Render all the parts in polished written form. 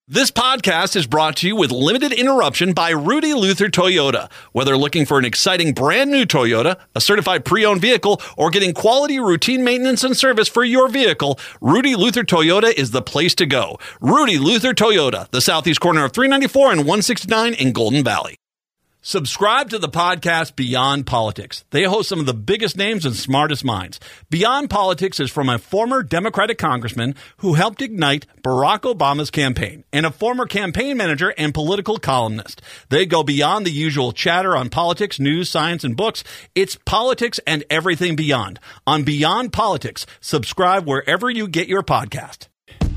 This podcast is brought to you with limited interruption by Rudy Luther Toyota. Whether looking for an exciting brand new Toyota, a certified pre-owned vehicle, or getting quality routine maintenance and service for your vehicle, Rudy Luther Toyota is the place to go. Rudy Luther Toyota, the southeast corner of 394 and 169 in Golden Valley. Subscribe to the podcast Beyond Politics. They host some of the biggest names and smartest minds. Beyond Politics is from a former Democratic congressman who helped ignite Barack Obama's campaign and a former campaign manager and political columnist. They go beyond the usual chatter on politics, news, science, and books. It's politics and everything beyond. On Beyond Politics, subscribe wherever you get your podcast.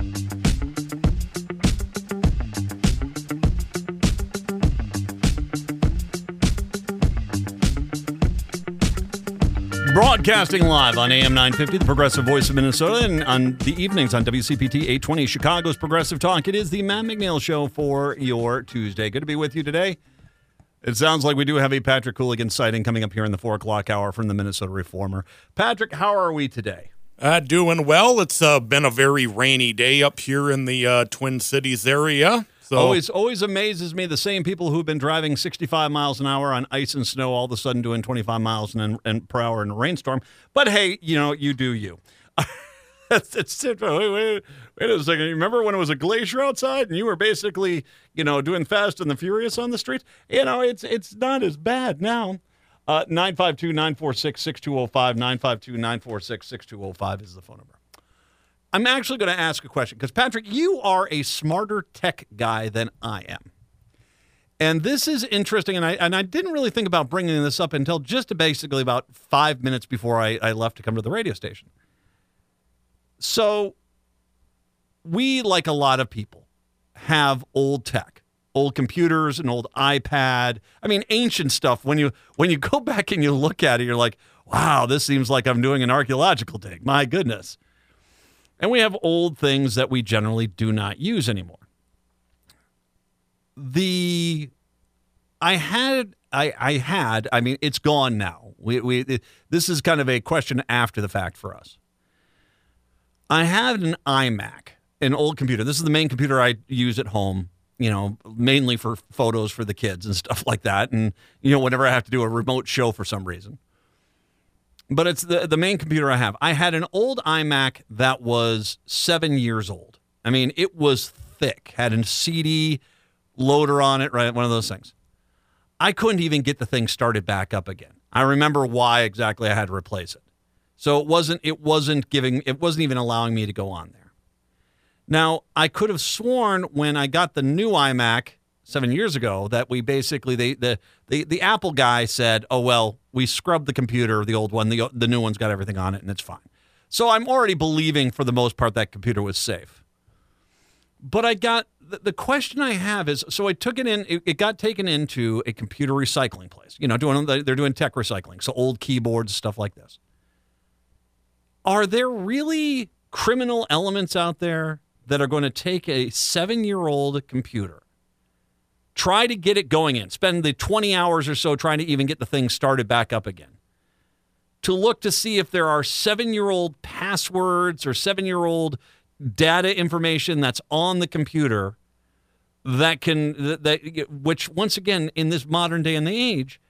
Broadcasting live on AM 950, the Progressive Voice of Minnesota, and on the evenings on WCPT 820, Chicago's Progressive Talk. It is the Matt McNeil Show for your Tuesday. Good to be with you today. It sounds like we do have a Patrick Hooligan sighting coming up here in the 4 o'clock hour from the Minnesota Reformer. Patrick, how are we today? Doing well. It's been a very rainy day up here in the Twin Cities area. So Always amazes me the same people who've been driving 65 miles an hour on ice and snow all of a sudden doing 25 miles per hour in a rainstorm. But hey, you do you. Wait a second. You remember when it was a glacier outside and you were basically, doing Fast and the Furious on the streets? It's not as bad now. 952-946-6205, 952-946-6205 is the phone number. I'm actually going to ask a question because, Patrick, you are a smarter tech guy than I am. And this is interesting, and I didn't really think about bringing this up until just basically about 5 minutes before I left to come to the radio station. So we, like a lot of people, have old tech, old computers, an old iPad. I mean, ancient stuff. When you go back and you look at it, you're like, wow, this seems like I'm doing an archaeological dig. My goodness. And we have old things that we generally do not use anymore. I mean, it's gone now. This is kind of a question after the fact for us. I had an iMac, an old computer. This is the main computer I use at home, mainly for photos for the kids and stuff like that. And, whenever I have to do a remote show for some reason. But it's the main computer I have. I had an old iMac that was 7 years old. I mean, it was thick. Had a CD loader on it, right? One of those things. I couldn't even get the thing started back up again. I remember why exactly I had to replace it. So it wasn't even allowing me to go on there. Now, I could have sworn when I got the new iMac 7 years ago that we basically the Apple guy said, oh, well, we scrubbed the computer, the old one, the new one's got everything on it and it's fine. So I'm already believing for the most part that computer was safe. But I got the question I have is, so I took it in, it got taken into a computer recycling place, they're doing tech recycling. So old keyboards, stuff like this. Are there really criminal elements out there that are going to take a 7-year-old computer, try to get it going in, spend the 20 hours or so trying to even get the thing started back up again, to look to see if there are 7-year-old passwords or 7-year-old data information that's on the computer which once again, in this modern day and the age,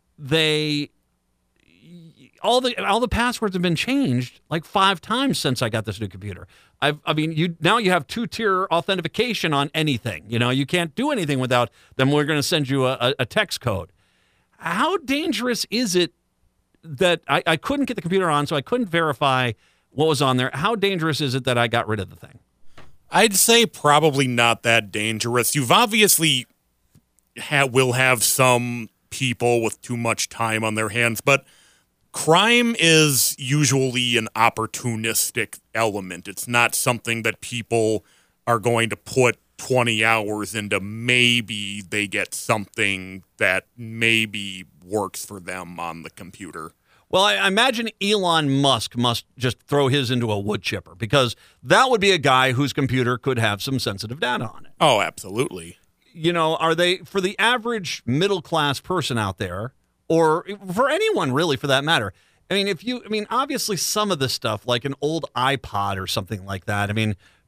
all the passwords have been changed like 5 times since I got this new computer. Now you have 2-tier authentication on anything. You can't do anything without them. We're going to send you a text code. How dangerous is it that I couldn't get the computer on, so I couldn't verify what was on there? How dangerous is it that I got rid of the thing? I'd say probably not that dangerous. You've obviously will have some people with too much time on their hands, but crime is usually an opportunistic element. It's not something that people are going to put 20 hours into. Maybe they get something that maybe works for them on the computer. Well, I imagine Elon Musk must just throw his into a wood chipper, because that would be a guy whose computer could have some sensitive data on it. Oh, absolutely. Are they, for the average middle-class person out there, or for anyone really for that matter, obviously some of this stuff, like an old iPod or something like that,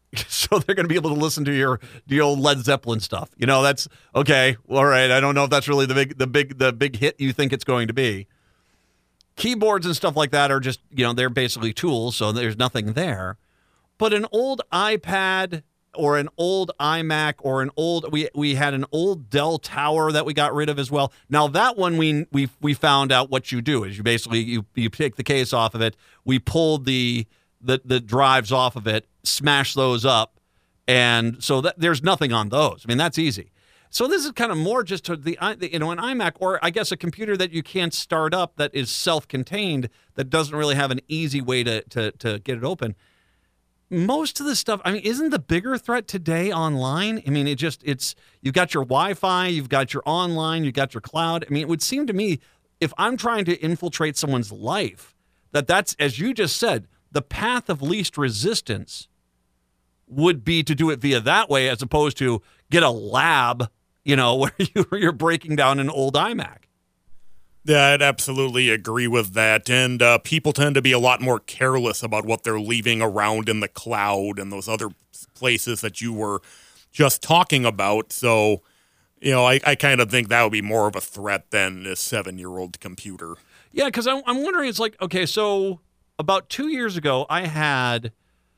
So they're going to be able to listen to the old Led Zeppelin stuff. That's okay. All right. I don't know if that's really the big hit you think it's going to be. Keyboards and stuff like that are just, they're basically tools, so there's nothing there. But an old iPad or an old iMac or we had an old Dell Tower that we got rid of as well. Now that one we found out what you do is you basically you take the case off of it. We pulled the drives off of it, smash those up, and so there's nothing on those. I mean, that's easy. So this is kind of more just to an iMac, or I guess a computer that you can't start up that is self-contained, that doesn't really have an easy way to get it open. Most of the stuff, I mean, isn't the bigger threat today online? I mean, you've got your Wi-Fi, you've got your online, you've got your cloud. I mean, it would seem to me, if I'm trying to infiltrate someone's life, that's, as you just said, the path of least resistance would be to do it via that way, as opposed to get a lab, where you're breaking down an old iMac. Yeah, I'd absolutely agree with that. And people tend to be a lot more careless about what they're leaving around in the cloud and those other places that you were just talking about. So, I kind of think that would be more of a threat than a 7-year-old computer. Yeah, because I'm wondering, it's like, okay, so about 2 years ago, I had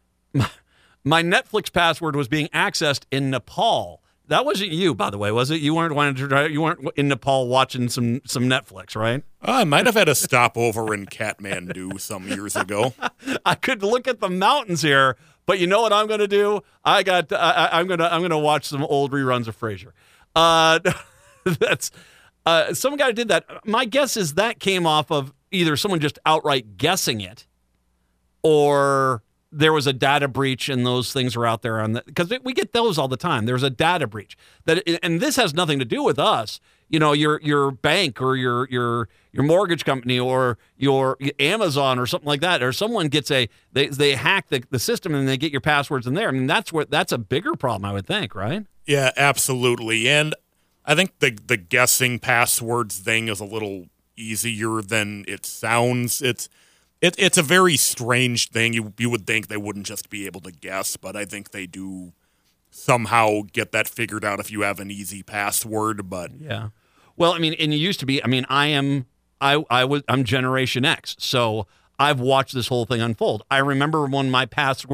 my Netflix password was being accessed in Nepal. That wasn't you, by the way, was it? You weren't in Nepal watching some Netflix, right? I might have had a stopover in Kathmandu some years ago. I could look at the mountains here, but you know what I'm going to do? I'm going to watch some old reruns of Frasier. That's some guy did that. My guess is that came off of either someone just outright guessing it, or there was a data breach and those things are out there because we get those all the time. There's a data breach and this has nothing to do with us. Your bank or your mortgage company or your Amazon or something like that, or someone gets they hack the system and they get your passwords in there. I mean, that's a bigger problem, I would think, right? Yeah, absolutely. And I think the guessing passwords thing is a little easier than it sounds. It's a very strange thing. You would think they wouldn't just be able to guess, but I think they do somehow get that figured out if you have an easy password. But yeah, well, I mean, and it used to be. I mean, I'm Generation X, so I've watched this whole thing unfold. I remember when my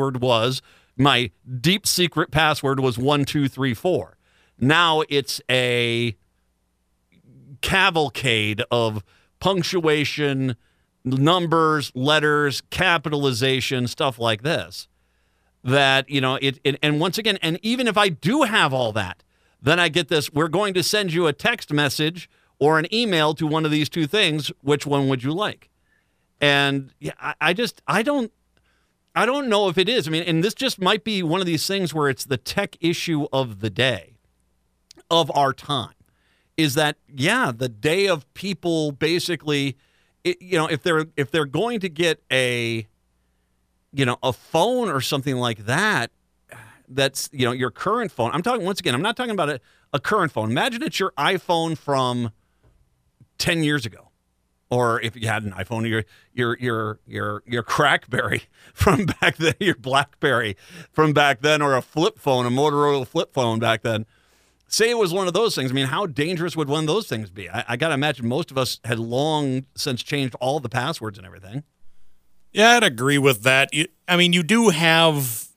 deep secret password was 1234. Now it's a cavalcade of punctuation, numbers, letters, capitalization, stuff like this. That, and once again, and even if I do have all that, then I get this, we're going to send you a text message or an email to one of these two things. Which one would you like? And yeah, I don't know if it is. I mean, and this just might be one of these things where it's the tech issue of the day, of our time, is that, yeah, the day of people basically, if they're going to get a phone or something like that, that's, your current phone. I'm not talking about a current phone. Imagine it's your iPhone from 10 years ago. Or if you had an iPhone, your Crackberry from back then, your BlackBerry from back then, or a flip phone, a Motorola flip phone back then. Say it was one of those things. I mean, how dangerous would one of those things be? I got to imagine most of us had long since changed all the passwords and everything. Yeah, I'd agree with that. You do have,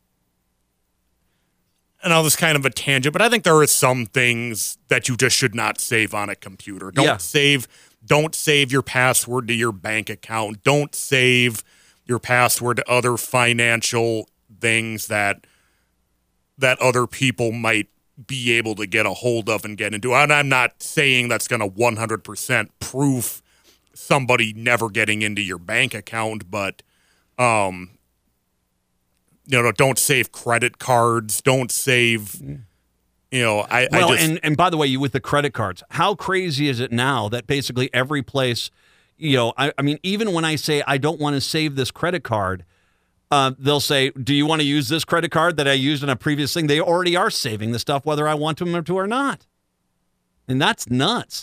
and all this kind of a tangent, but I think there are some things that you just should not save on a computer. Don't save your password to your bank account. Don't save your password to other financial things that other people might be able to get a hold of and get into. And I'm not saying that's going to 100% proof somebody never getting into your bank account, but don't save credit cards. Don't save. And by the way, with the credit cards, how crazy is it now that basically every place, I mean, even when I say I don't want to save this credit card, they'll say, do you want to use this credit card that I used in a previous thing? They already are saving the stuff, whether I want them to or not. And that's nuts.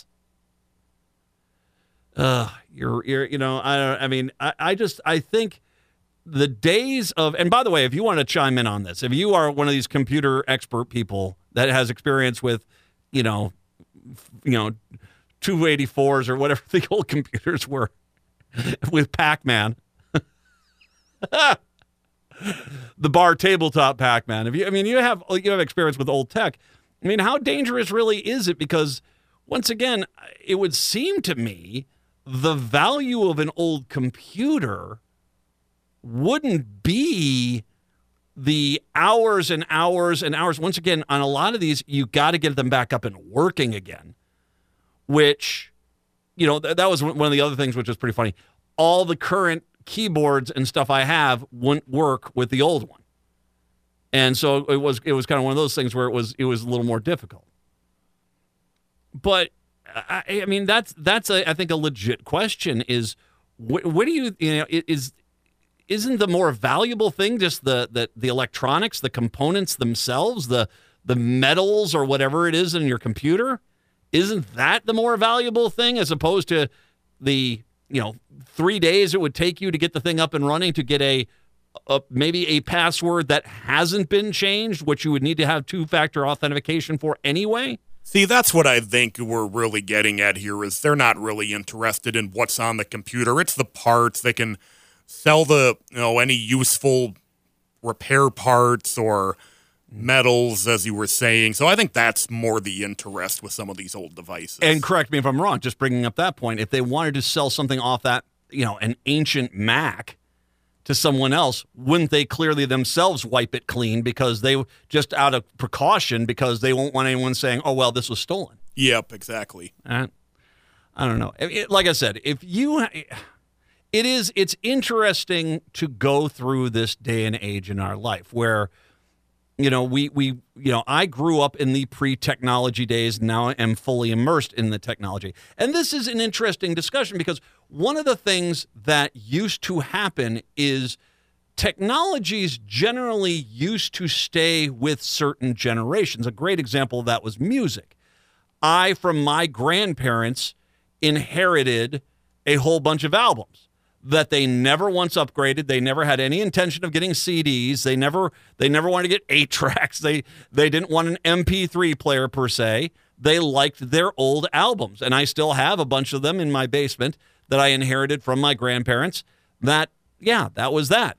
I think the days of, and by the way, if you want to chime in on this, if you are one of these computer expert people that has experience with, 284s or whatever the old computers were with Pac-Man, the bar tabletop Pac-Man. You have experience with old tech. I mean, how dangerous really is it? Because once again, it would seem to me the value of an old computer wouldn't be the hours and hours and hours. Once again, on a lot of these, you got to get them back up and working again, which, that was one of the other things which was pretty funny. All the current keyboards and stuff I have wouldn't work with the old one. And so it was kind of one of those things where it was a little more difficult. But I mean, that's I think a legit question is what do you isn't the more valuable thing just the electronics, the components themselves, the metals or whatever it is in your computer? Isn't that the more valuable thing as opposed to the 3 days it would take you to get the thing up and running, to get maybe a password that hasn't been changed, which you would need to have two-factor authentication for anyway? See, that's what I think we're really getting at here, is they're not really interested in what's on the computer. It's the parts. They can sell any useful repair parts or metals, as you were saying. So I think that's more the interest with some of these old devices. And correct me if I'm wrong, just bringing up that point, if they wanted to sell something off that, an ancient Mac to someone else, wouldn't they clearly themselves wipe it clean because they just out of precaution, because they won't want anyone saying, oh, well, this was stolen? Yep, exactly. I don't know. Like I said, it's interesting to go through this day and age in our life where, I grew up in the pre-technology days. Now am fully immersed in the technology. And this is an interesting discussion because one of the things that used to happen is technologies generally used to stay with certain generations. A great example of that was music. I, from my grandparents, inherited a whole bunch of albums that they never once upgraded. They never had any intention of getting CDs. They never wanted to get 8 tracks. They didn't want an MP3 player per se. They liked their old albums. And I still have a bunch of them in my basement that I inherited from my grandparents. That was that.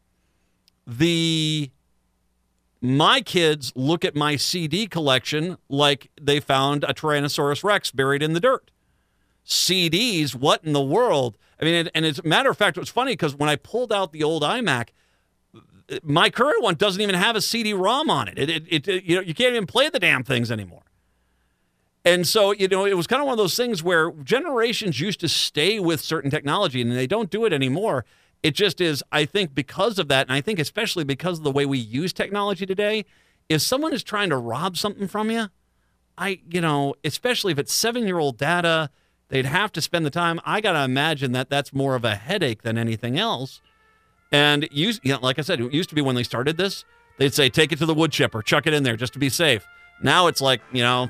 My kids look at my CD collection like they found a Tyrannosaurus Rex buried in the dirt. CDs, what in the world? I mean, and as a matter of fact, it was funny because when I pulled out the old iMac, my current one doesn't even have a CD-ROM on it. You can't even play the damn things anymore. And so, it was kind of one of those things where generations used to stay with certain technology, and they don't do it anymore. It just is, I think, because of that, and I think especially because of the way we use technology today, if someone is trying to rob something from you, especially if it's 7-year-old data, they'd have to spend the time. I got to imagine that that's more of a headache than anything else. And, like I said, it used to be when they started this, they'd say, take it to the wood chipper, chuck it in there just to be safe. Now it's like,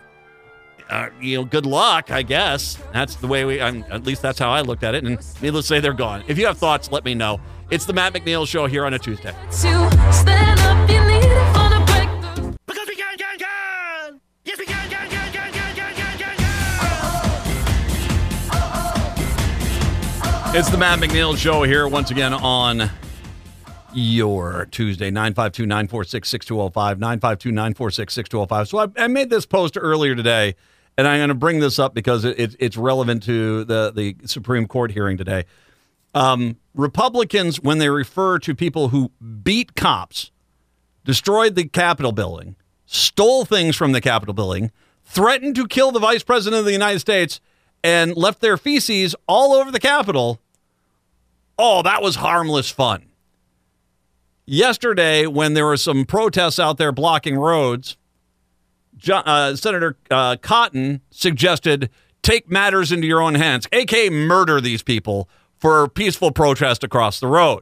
good luck, I guess. That's the way at least that's how I looked at it. And needless to say, they're gone. If you have thoughts, let me know. It's the Matt McNeil Show here on a Tuesday. Stand up, you need it on a break. Because we can. Yes, we can. It's the Matt McNeil Show here once again on your Tuesday, 952-946-6205, 952-946-6205. So I made this post earlier today, and I'm going to bring this up because it's relevant to the Supreme Court hearing today. Republicans, when they refer to people who beat cops, destroyed the Capitol building, stole things from the Capitol building, threatened to kill the Vice President of the United States, and left their feces all over the Capitol, that was harmless fun. Yesterday, when there were some protests out there blocking roads, Senator Cotton suggested take matters into your own hands, a.k.a. murder these people for peaceful protest across the road.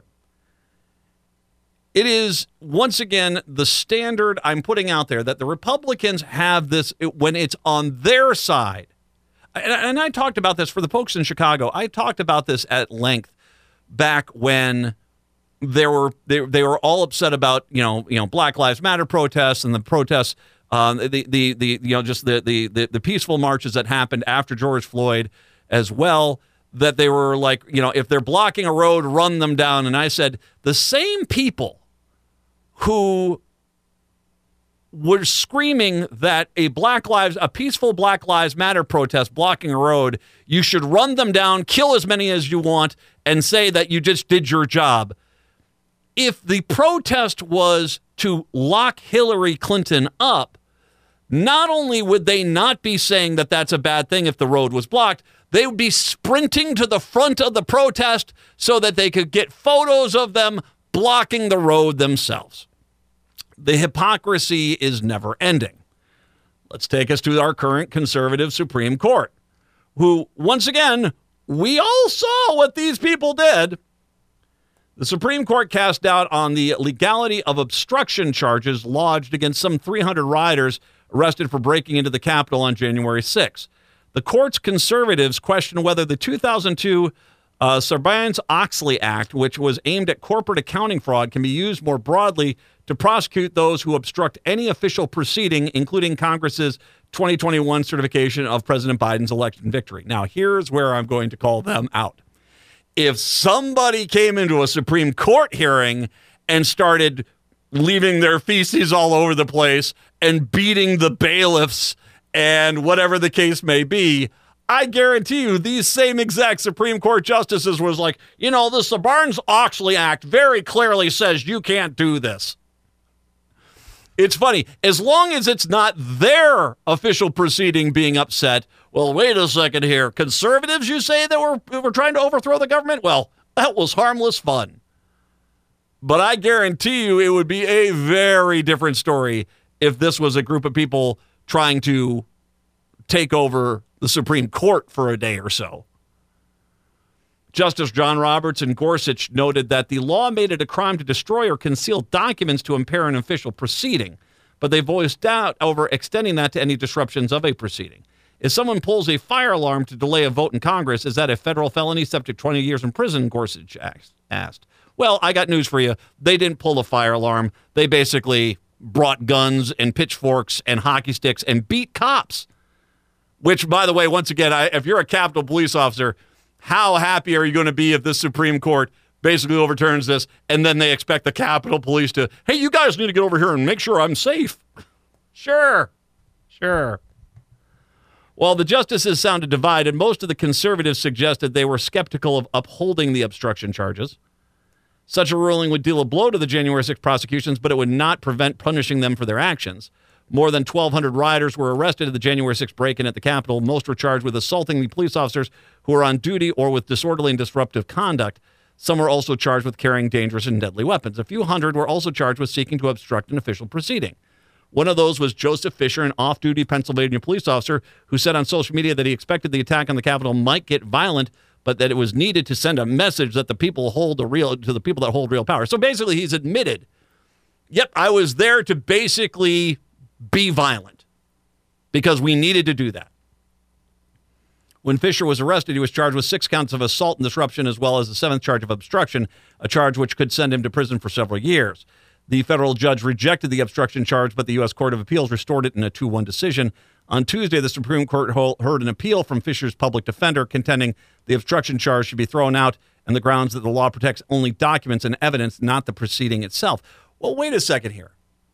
It is, once again, the standard I'm putting out there that the Republicans have this when it's on their side. And I talked about this for the folks in Chicago. I talked about this at length back when they were all upset about Black Lives Matter protests and the protests, the peaceful marches that happened after George Floyd as well. That they were like, if they're blocking a road, run them down. And I said, the same people who were screaming that a peaceful Black Lives Matter protest blocking a road, you should run them down, kill as many as you want, and say that you just did your job. If the protest was to lock Hillary Clinton up, not only would they not be saying that that's a bad thing if the road was blocked, they would be sprinting to the front of the protest so that they could get photos of them blocking the road themselves. The hypocrisy is never ending. Let's take us to our current conservative Supreme Court, who, once again, we all saw what these people did. The Supreme Court cast doubt on the legality of obstruction charges lodged against some 300 rioters arrested for breaking into the Capitol on January 6. The court's conservatives questioned whether the 2002 Sarbanes-Oxley Act, which was aimed at corporate accounting fraud, can be used more broadly to prosecute those who obstruct any official proceeding, including Congress's 2021 certification of President Biden's election victory. Now, here's where I'm going to call them out. If somebody came into a Supreme Court hearing and started leaving their feces all over the place and beating the bailiffs and whatever the case may be, I guarantee you these same exact Supreme Court justices was like, the Sarbanes-Oxley Act very clearly says you can't do this. It's funny, as long as it's not their official proceeding being upset, well, wait a second here. Conservatives, you say that we're trying to overthrow the government? Well, that was harmless fun. But I guarantee you it would be a very different story if this was a group of people trying to take over the Supreme Court for a day or so. Justice John Roberts and Gorsuch noted that the law made it a crime to destroy or conceal documents to impair an official proceeding, but they voiced doubt over extending that to any disruptions of a proceeding. If someone pulls a fire alarm to delay a vote in Congress, is that a federal felony subject to 20 years in prison, Gorsuch asked. Well, I got news for you. They didn't pull a fire alarm. They basically brought guns and pitchforks and hockey sticks and beat cops. Which, by the way, once again, if you're a Capitol police officer, how happy are you going to be if the Supreme Court basically overturns this and then they expect the Capitol Police to, hey, you guys need to get over here and make sure I'm safe? Sure. While the justices sounded divided, most of the conservatives suggested they were skeptical of upholding the obstruction charges. Such a ruling would deal a blow to the January 6 prosecutions, but it would not prevent punishing them for their actions. More than 1,200 rioters were arrested at the January 6 break-in at the Capitol. Most were charged with assaulting the police officers who were on duty or with disorderly and disruptive conduct. Some were also charged with carrying dangerous and deadly weapons. A few hundred were also charged with seeking to obstruct an official proceeding. One of those was Joseph Fisher, an off-duty Pennsylvania police officer who said on social media that he expected the attack on the Capitol might get violent, but that it was needed to send a message that the people hold to the people that hold real power. So basically, he's admitted, yep, I was there to basically be violent because we needed to do that. When Fisher was arrested, he was charged with 6 counts of assault and disruption, as well as the 7th charge of obstruction, a charge which could send him to prison for several years. The federal judge rejected the obstruction charge, but the U.S. Court of Appeals restored it in a 2-1 decision. On Tuesday, the Supreme Court heard an appeal from Fisher's public defender contending the obstruction charge should be thrown out and the grounds that the law protects only documents and evidence, not the proceeding itself. Well, wait a second here.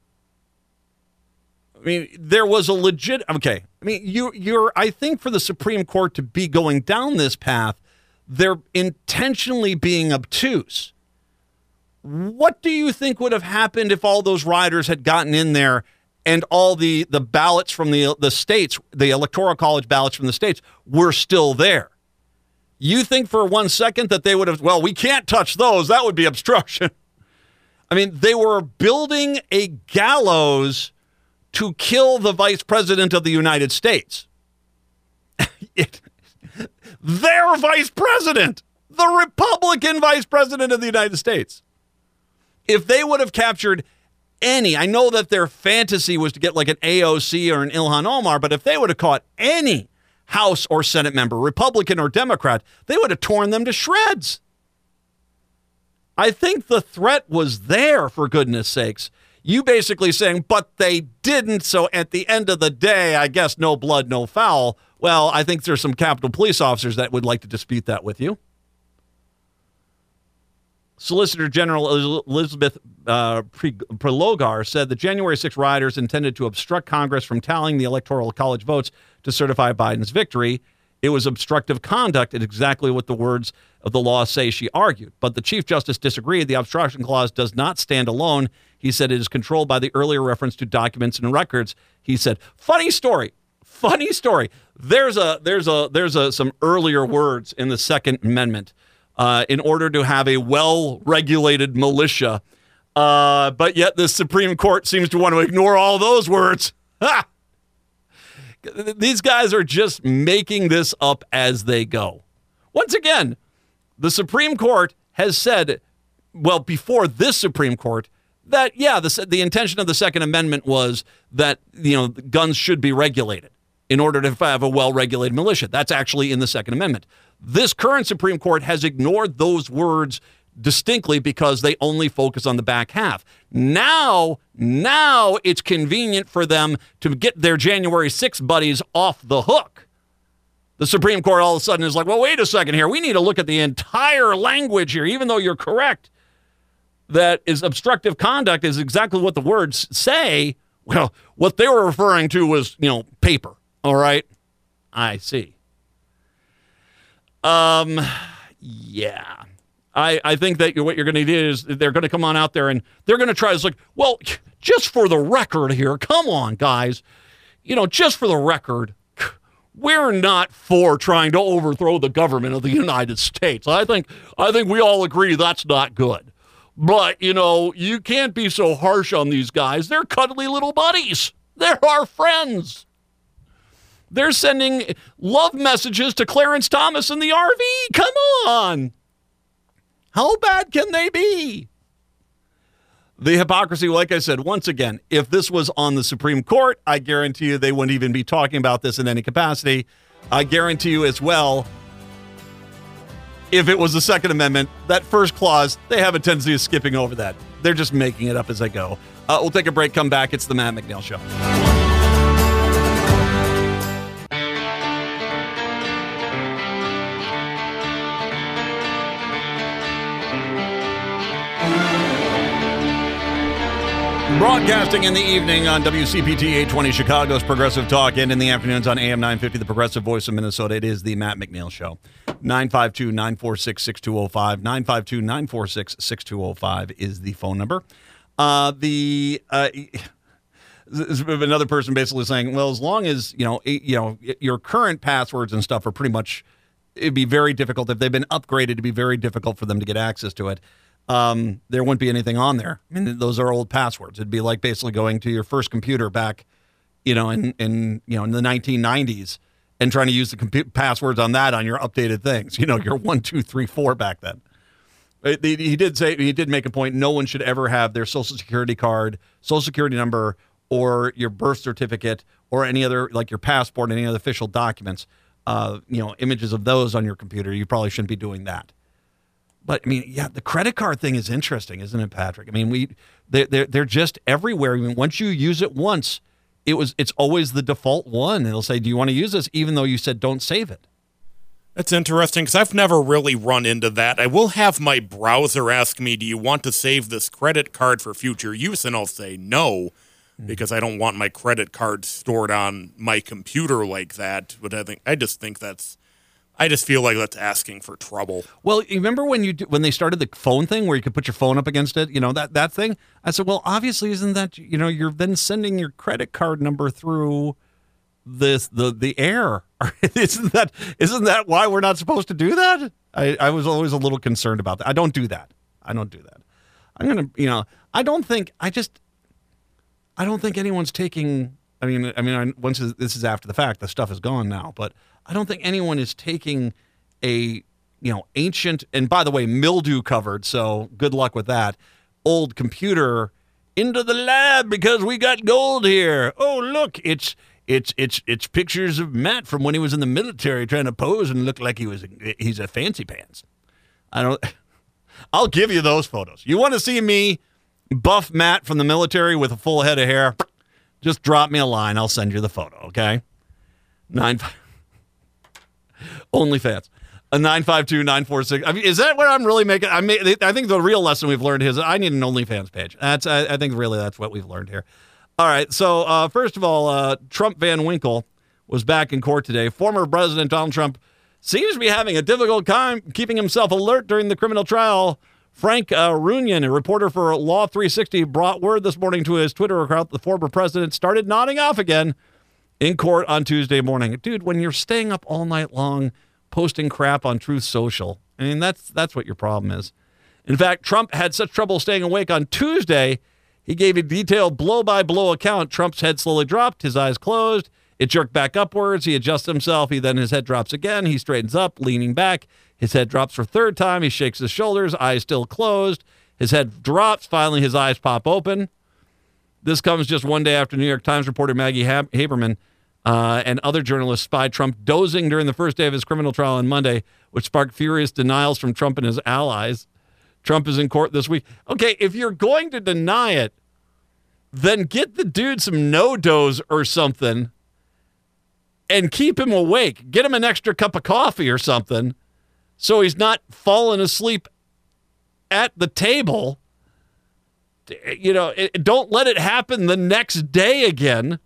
I mean, there was a legit, okay. I mean, you're, I think for the Supreme Court to be going down this path, they're intentionally being obtuse. What do you think would have happened if all those rioters had gotten in there and all the ballots from the states, the Electoral College ballots from the states, were still there? You think for 1 second that they would have, well, we can't touch those. That would be obstruction. I mean, they were building a gallows to kill the vice president of the United States. Their vice president, the Republican vice president of the United States. If they would have captured any, I know that their fantasy was to get like an AOC or an Ilhan Omar, but if they would have caught any House or Senate member, Republican or Democrat, they would have torn them to shreds. I think the threat was there, for goodness sakes. You basically saying, but they didn't, so at the end of the day, I guess no blood, no foul. Well, I think there's some Capitol Police officers that would like to dispute that with you. Solicitor General Elizabeth Prelogar said the January 6 rioters intended to obstruct Congress from tallying the Electoral College votes to certify Biden's victory. It was obstructive conduct. It's exactly what the words of the law say, she argued. But the Chief Justice disagreed. The obstruction clause does not stand alone. He said it is controlled by the earlier reference to documents and records. He said, funny story. There's some earlier words in the Second Amendment in order to have a well-regulated militia. But yet the Supreme Court seems to want to ignore all those words. Ha! These guys are just making this up as they go. Once again, the Supreme Court has said, well, before this Supreme Court, that, yeah, the intention of the Second Amendment was that, guns should be regulated in order to have a well-regulated militia. That's actually in the Second Amendment. This current Supreme Court has ignored those words distinctly because they only focus on the back half. Now it's convenient for them to get their January 6th buddies off the hook. The Supreme Court all of a sudden is like, well, wait a second here. We need to look at the entire language here, even though you're correct. That is obstructive conduct is exactly what the words say. Well, what they were referring to was, paper. All right. I see. Yeah. I think that what you're going to do is they're going to come on out there and they're going to try. It's like, well, just for the record here, come on, guys. Just for the record, we're not for trying to overthrow the government of the United States. I think we all agree that's not good. But, you can't be so harsh on these guys. They're cuddly little buddies. They're our friends. They're sending love messages to Clarence Thomas in the RV. Come on. How bad can they be? The hypocrisy, like I said, once again, if this was on the Supreme Court, I guarantee you they wouldn't even be talking about this in any capacity. I guarantee you as well, if it was the Second Amendment, that first clause, they have a tendency of skipping over that. They're just making it up as they go. We'll take a break, come back. It's the Matt McNeil Show. Broadcasting in the evening on WCPT 820 Chicago's Progressive Talk, and in the afternoons on AM 950, the Progressive Voice of Minnesota. It is the Matt McNeil Show. 952-946-6205. 952-946-6205 is the phone number. Another person basically saying, well, as long as, your current passwords and stuff are pretty much, it'd be very difficult. If they've been upgraded, it'd be very difficult for them to get access to it. There wouldn't be anything on there. I mean, those are old passwords. It'd be like basically going to your first computer back, in the 1990s and trying to use the passwords on that on your updated things. Your 1, 2, 3, 4 back then. He did make a point. No one should ever have their Social Security card, Social Security number, or your birth certificate, or any other, like your passport, any other official documents. Images of those on your computer. You probably shouldn't be doing that. But I mean, yeah, the credit card thing is interesting, isn't it, Patrick? I mean, they're just everywhere. I mean, once you use it once, it's always the default one. It'll say, "Do you want to use this?" Even though you said don't save it. That's interesting because I've never really run into that. I will have my browser ask me, "Do you want to save this credit card for future use?" And I'll say no, because I don't want my credit card stored on my computer like that. But I just feel like that's asking for trouble. Well, you remember when they started the phone thing where you could put your phone up against it, that thing? I said, well, obviously isn't that, you're then sending your credit card number through the air. Isn't that why we're not supposed to do that? I was always a little concerned about that. I don't do that. I'm going to, I don't think anyone's taking, once this is after the fact, the stuff is gone now, but I don't think anyone is taking a, ancient, and by the way, mildew covered, so good luck with that, old computer into the lab because we got gold here. Oh, look, it's pictures of Matt from when he was in the military trying to pose and look like he's a fancy pants. I'll give you those photos. You want to see me buff Matt from the military with a full head of hair? Just drop me a line. I'll send you the photo, okay? OnlyFans. A 952-946. I mean, is that what I'm really making? I think the real lesson we've learned is I need an OnlyFans page. I think really that's what we've learned here. All right. So first of all, Trump Van Winkle was back in court today. Former President Donald Trump seems to be having a difficult time keeping himself alert during the criminal trial. Frank Runyon, a reporter for Law 360, brought word this morning to his Twitter account the former president started nodding off again in court on Tuesday morning. Dude, when you're staying up all night long posting crap on Truth Social, I mean, that's what your problem is. In fact, Trump had such trouble staying awake on Tuesday, he gave a detailed blow-by-blow account. Trump's head slowly dropped, his eyes closed. It jerked back upwards. He adjusts himself. His head drops again. He straightens up, leaning back. His head drops for a third time. He shakes his shoulders, eyes still closed. His head drops. Finally, his eyes pop open. This comes just one day after New York Times reporter Maggie Haberman and other journalists spied Trump dozing during the first day of his criminal trial on Monday, which sparked furious denials from Trump and his allies. Trump is in court this week. Okay, if you're going to deny it, then get the dude some no-dos or something and keep him awake. Get him an extra cup of coffee or something so he's not falling asleep at the table. You know, don't let it happen the next day again.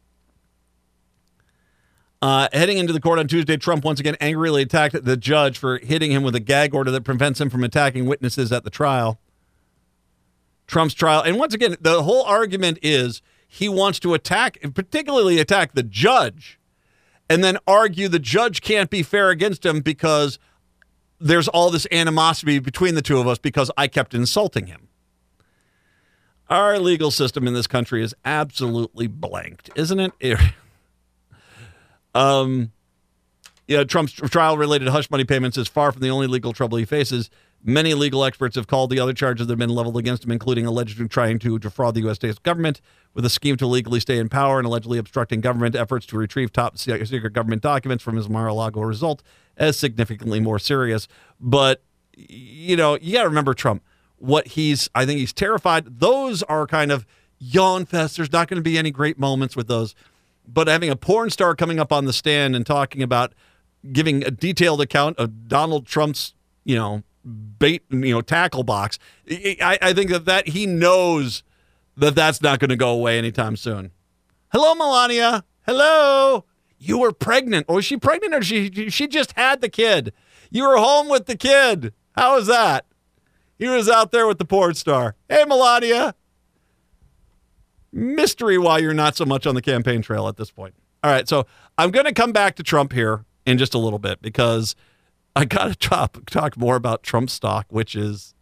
Heading into the court on Tuesday, Trump once again angrily attacked the judge for hitting him with a gag order that prevents him from attacking witnesses at the trial. Trump's trial. And once again, the whole argument is he wants to attack, particularly attack the judge, and then argue the judge can't be fair against him because there's all this animosity between the two of us because I kept insulting him. Our legal system in this country is absolutely blanked, isn't it? Trump's trial-related hush money payments is far from the only legal trouble he faces. Many legal experts have called the other charges that have been leveled against him, including allegedly trying to defraud the U.S. state government with a scheme to legally stay in power and allegedly obstructing government efforts to retrieve top secret government documents from his Mar-a-Lago result as significantly more serious. But, you got to remember Trump. I think he's terrified. Those are kind of yawn fest. There's not going to be any great moments with those. But having a porn star coming up on the stand and talking about giving a detailed account of Donald Trump's, tackle box, I think that he knows that that's not going to go away anytime soon. Hello, Melania. Hello. You were pregnant. Or was she pregnant or she just had the kid? You were home with the kid. How was that? He was out there with the porn star. Hey, Melania. Mystery why you're not so much on the campaign trail at this point. All right, so I'm going to come back to Trump here in just a little bit because I got to talk more about Trump stock, which is,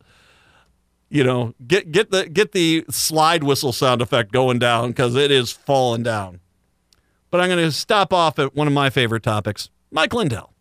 get the slide whistle sound effect going down because it is falling down. But I'm going to stop off at one of my favorite topics, Mike Lindell.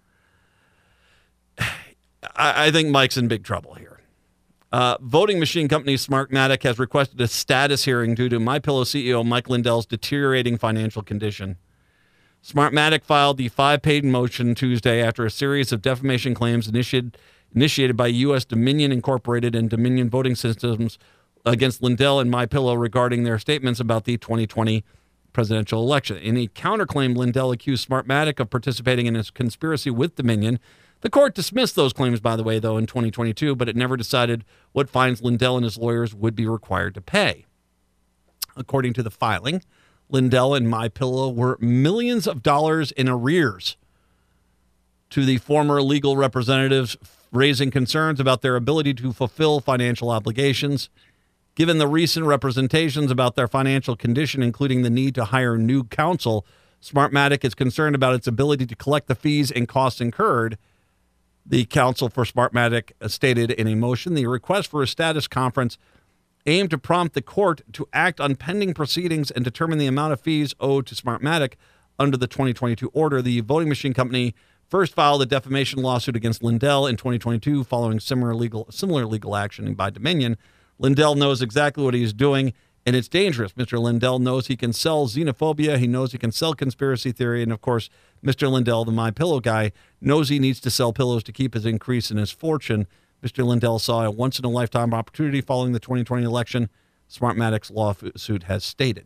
I think Mike's in big trouble here. Voting machine company Smartmatic has requested a status hearing due to MyPillow CEO Mike Lindell's deteriorating financial condition. Smartmatic filed the 5-page motion Tuesday after a series of defamation claims initiated by U.S. Dominion Incorporated and Dominion Voting Systems against Lindell and MyPillow regarding their statements about the 2020 presidential election. In a counterclaim, Lindell accused Smartmatic of participating in a conspiracy with Dominion. The court dismissed those claims, by the way, though, in 2022, but it never decided what fines Lindell and his lawyers would be required to pay. According to the filing, Lindell and MyPillow were millions of dollars in arrears to the former legal representatives, raising concerns about their ability to fulfill financial obligations. Given the recent representations about their financial condition, including the need to hire new counsel, Smartmatic is concerned about its ability to collect the fees and costs incurred. The counsel for Smartmatic stated in a motion, the request for a status conference aimed to prompt the court to act on pending proceedings and determine the amount of fees owed to Smartmatic under the 2022 order. The voting machine company first filed a defamation lawsuit against Lindell in 2022 following similar legal action by Dominion. Lindell knows exactly what he's doing, and it's dangerous. Mr. Lindell knows he can sell xenophobia. He knows he can sell conspiracy theory. And, of course, Mr. Lindell, the MyPillow guy, knows he needs to sell pillows to keep his increase in his fortune. Mr. Lindell saw a once-in-a-lifetime opportunity following the 2020 election, Smartmatic's lawsuit has stated.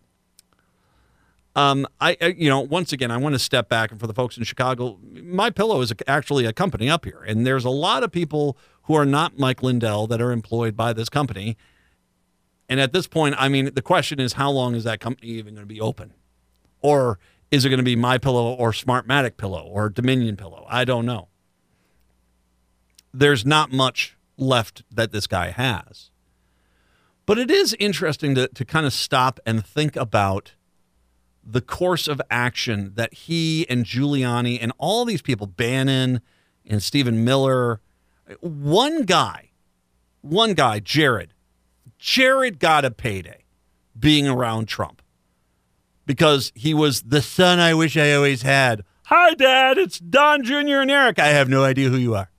Once again, I want to step back, and for the folks in Chicago, My Pillow is actually a company up here, and there's a lot of people who are not Mike Lindell that are employed by this company. And at this point, I mean, the question is, how long is that company even going to be open? Or is it going to be My Pillow or Smartmatic Pillow or Dominion Pillow? I don't know. There's not much left that this guy has. But it is interesting to kind of stop and think about the course of action that he and Giuliani and all these people, Bannon and Stephen Miller, one guy, Jared got a payday being around Trump because he was the son I wish I always had. Hi, Dad, it's Don Jr. and Eric. I have no idea who you are.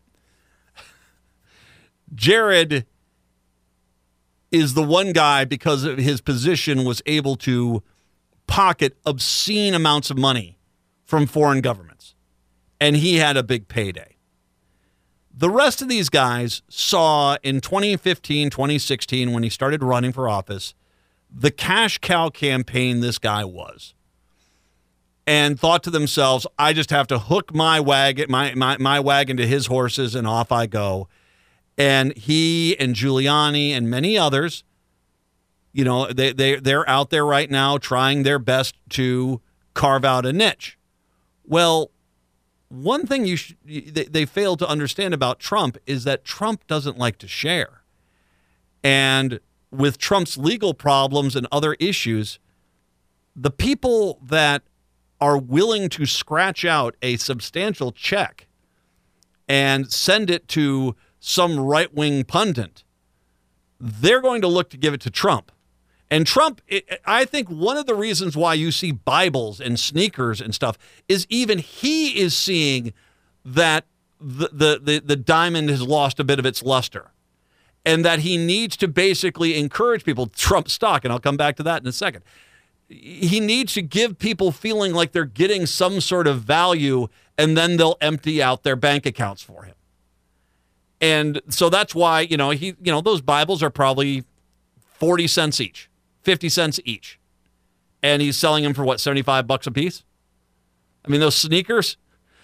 Jared is the one guy, because of his position, was able to pocket obscene amounts of money from foreign governments. And he had a big payday. The rest of these guys saw in 2015, 2016, when he started running for office, the cash cow campaign this guy was. And thought to themselves, I just have to hook my wagon, my wagon to his horses, and off I go. And he and Giuliani and many others, you know, they're out there right now trying their best to carve out a niche. Well, one thing they fail to understand about Trump is that Trump doesn't like to share. And with Trump's legal problems and other issues, the people that are willing to scratch out a substantial check and send it to some right-wing pundit, they're going to look to give it to Trump. And Trump, I think one of the reasons why you see Bibles and sneakers and stuff is even he is seeing that the diamond has lost a bit of its luster, and that he needs to basically encourage people. Trump stock, and I'll come back to that in a second. He needs to give people feeling like they're getting some sort of value, and then they'll empty out their bank accounts for him. And so that's why, those Bibles are probably 40 cents each, 50 cents each. And he's selling them for what, $75 a piece? I mean, those sneakers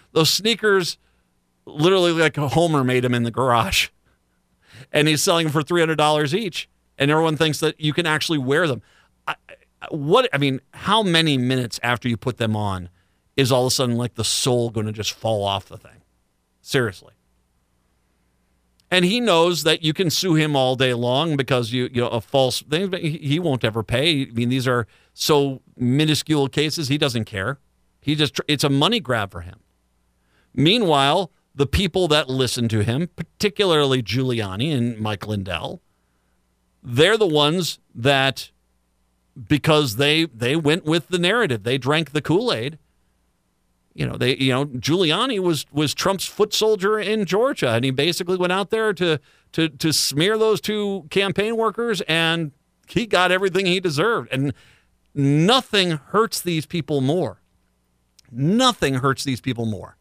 literally like a Homer made them in the garage. And he's selling them for $300 each. And everyone thinks that you can actually wear them. How many minutes after you put them on is all of a sudden like the soul going to just fall off the thing? Seriously. And he knows that you can sue him all day long because a false thing, but he won't ever pay. I mean, these are so minuscule cases. He doesn't care. It's a money grab for him. Meanwhile, the people that listen to him, particularly Giuliani and Mike Lindell, they're the ones that, because they went with the narrative, they drank the Kool-Aid. Giuliani was Trump's foot soldier in Georgia, and he basically went out there to smear those two campaign workers, and he got everything he deserved. And nothing hurts these people more. Nothing hurts these people more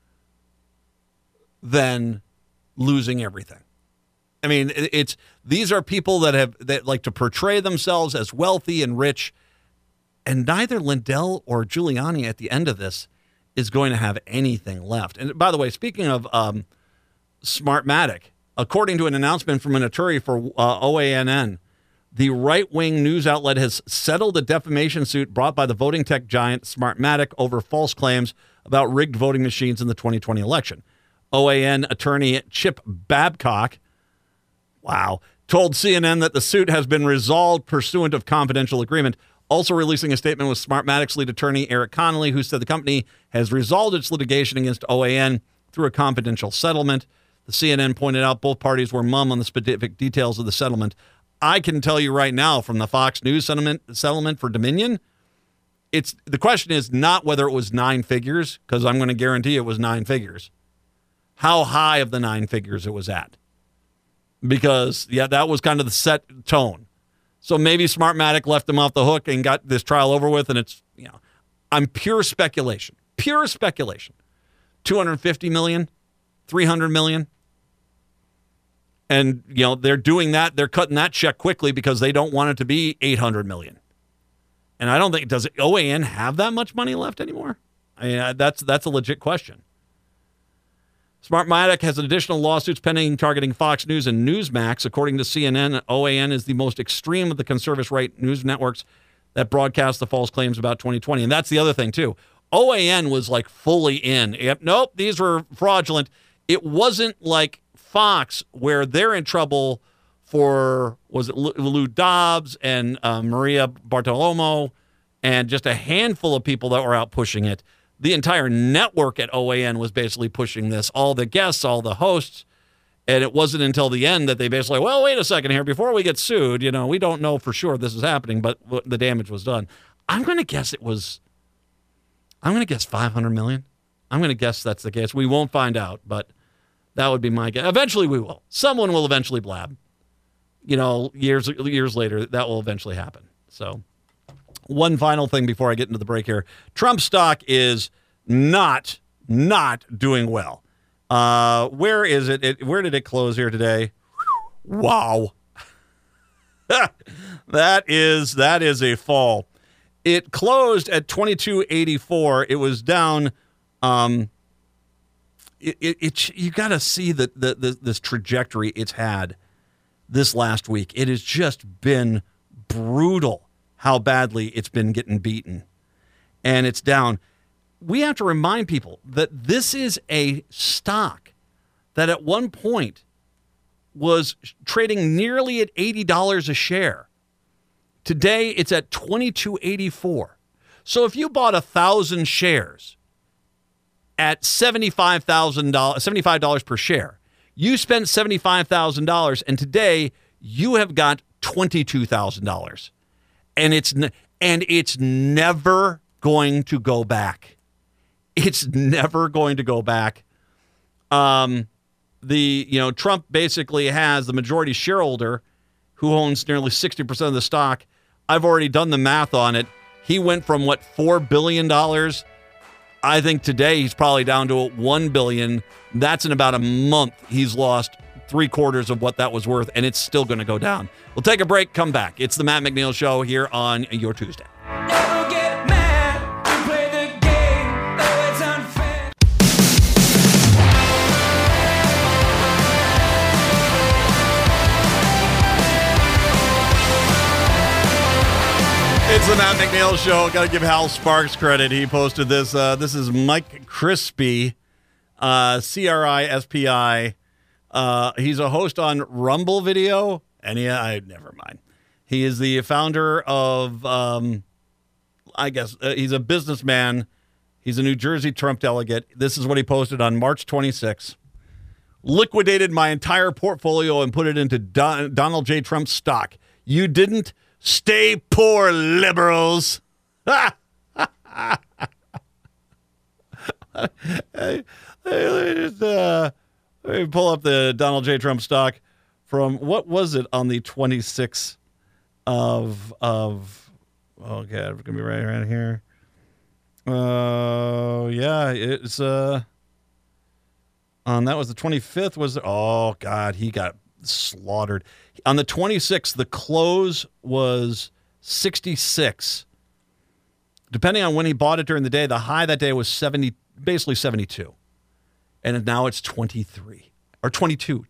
than losing everything. I mean, these are people that like to portray themselves as wealthy and rich, and neither Lindell or Giuliani at the end of this is going to have anything left. And by the way, speaking of Smartmatic, according to an announcement from an attorney for OANN, the right-wing news outlet has settled a defamation suit brought by the voting tech giant Smartmatic over false claims about rigged voting machines in the 2020 election. OAN attorney Chip Babcock, told CNN that the suit has been resolved pursuant of confidential agreement. Also releasing a statement was Smartmatic's lead attorney, Eric Connolly, who said the company has resolved its litigation against OAN through a confidential settlement. The CNN pointed out both parties were mum on the specific details of the settlement. I can tell you right now from the Fox News settlement for Dominion, the question is not whether it was 9 figures, because I'm going to guarantee it was 9 figures. How high of the 9 figures it was at. Because, that was kind of the set tone. So maybe Smartmatic left them off the hook and got this trial over with, and it's, I'm pure speculation. 250 million, 300 million. And, they're doing that. They're cutting that check quickly because they don't want it to be $800 million. And I don't think, does OAN have that much money left anymore? I mean, that's a legit question. Smartmatic has additional lawsuits pending targeting Fox News and Newsmax. According to CNN, OAN is the most extreme of the conservative right news networks that broadcast the false claims about 2020. And that's the other thing, too. OAN was like fully in. Nope, these were fraudulent. It wasn't like Fox, where they're in trouble for, was it Lou Dobbs and Maria Bartiromo and just a handful of people that were out pushing it. The entire network at OAN was basically pushing this, all the guests, all the hosts. And it wasn't until the end that they basically, well, wait a second here. Before we get sued, we don't know for sure this is happening, but the damage was done. I'm going to guess $500 million. I'm going to guess that's the case. We won't find out, but that would be my guess. Eventually we will. Someone will eventually blab. Years later, that will eventually happen. So one final thing before I get into the break here. Trump stock is not doing well. Where is it? Where did it close here today? Wow. That is a fall. It closed at 2284. It was down. You got to see this trajectory it's had this last week. It has just been brutal how badly it's been getting beaten. And it's down. We have to remind people that this is a stock that at one point was trading nearly at $80 a share. Today, it's at $22.84. So if you bought 1,000 shares at $75 per share, you spent $75,000, and today you have got $22,000. And it's never going to go back. It's never going to go back. Trump basically has the majority shareholder who owns nearly 60% of the stock. I've already done the math on it. He went from $4 billion. I think today he's probably down to $1 billion. That's in about a month. He's lost 3/4 of what that was worth, and it's still going to go down. We'll take a break, come back. It's the Matt McNeil Show here on your Tuesday. Never get mad, we play the game, though it's unfair. It's the Matt McNeil Show. Got to give Hal Sparks credit. He posted this. This is Mike Crispy, CRISPI. He's a host on Rumble Video. And never mind. He is the founder of, he's a businessman. He's a New Jersey Trump delegate. This is what he posted on March 26th. Liquidated my entire portfolio and put it into Donald J. Trump stock. You didn't? Stay poor, liberals. Let me pull up the Donald J. Trump stock from, what was it on the 26th of okay, it's gonna be right around here. It's that was the 25th. Oh God, he got slaughtered. On the 26th, the close was 66. Depending on when he bought it during the day, the high that day was 70, basically 72. And now it's 23 or 22.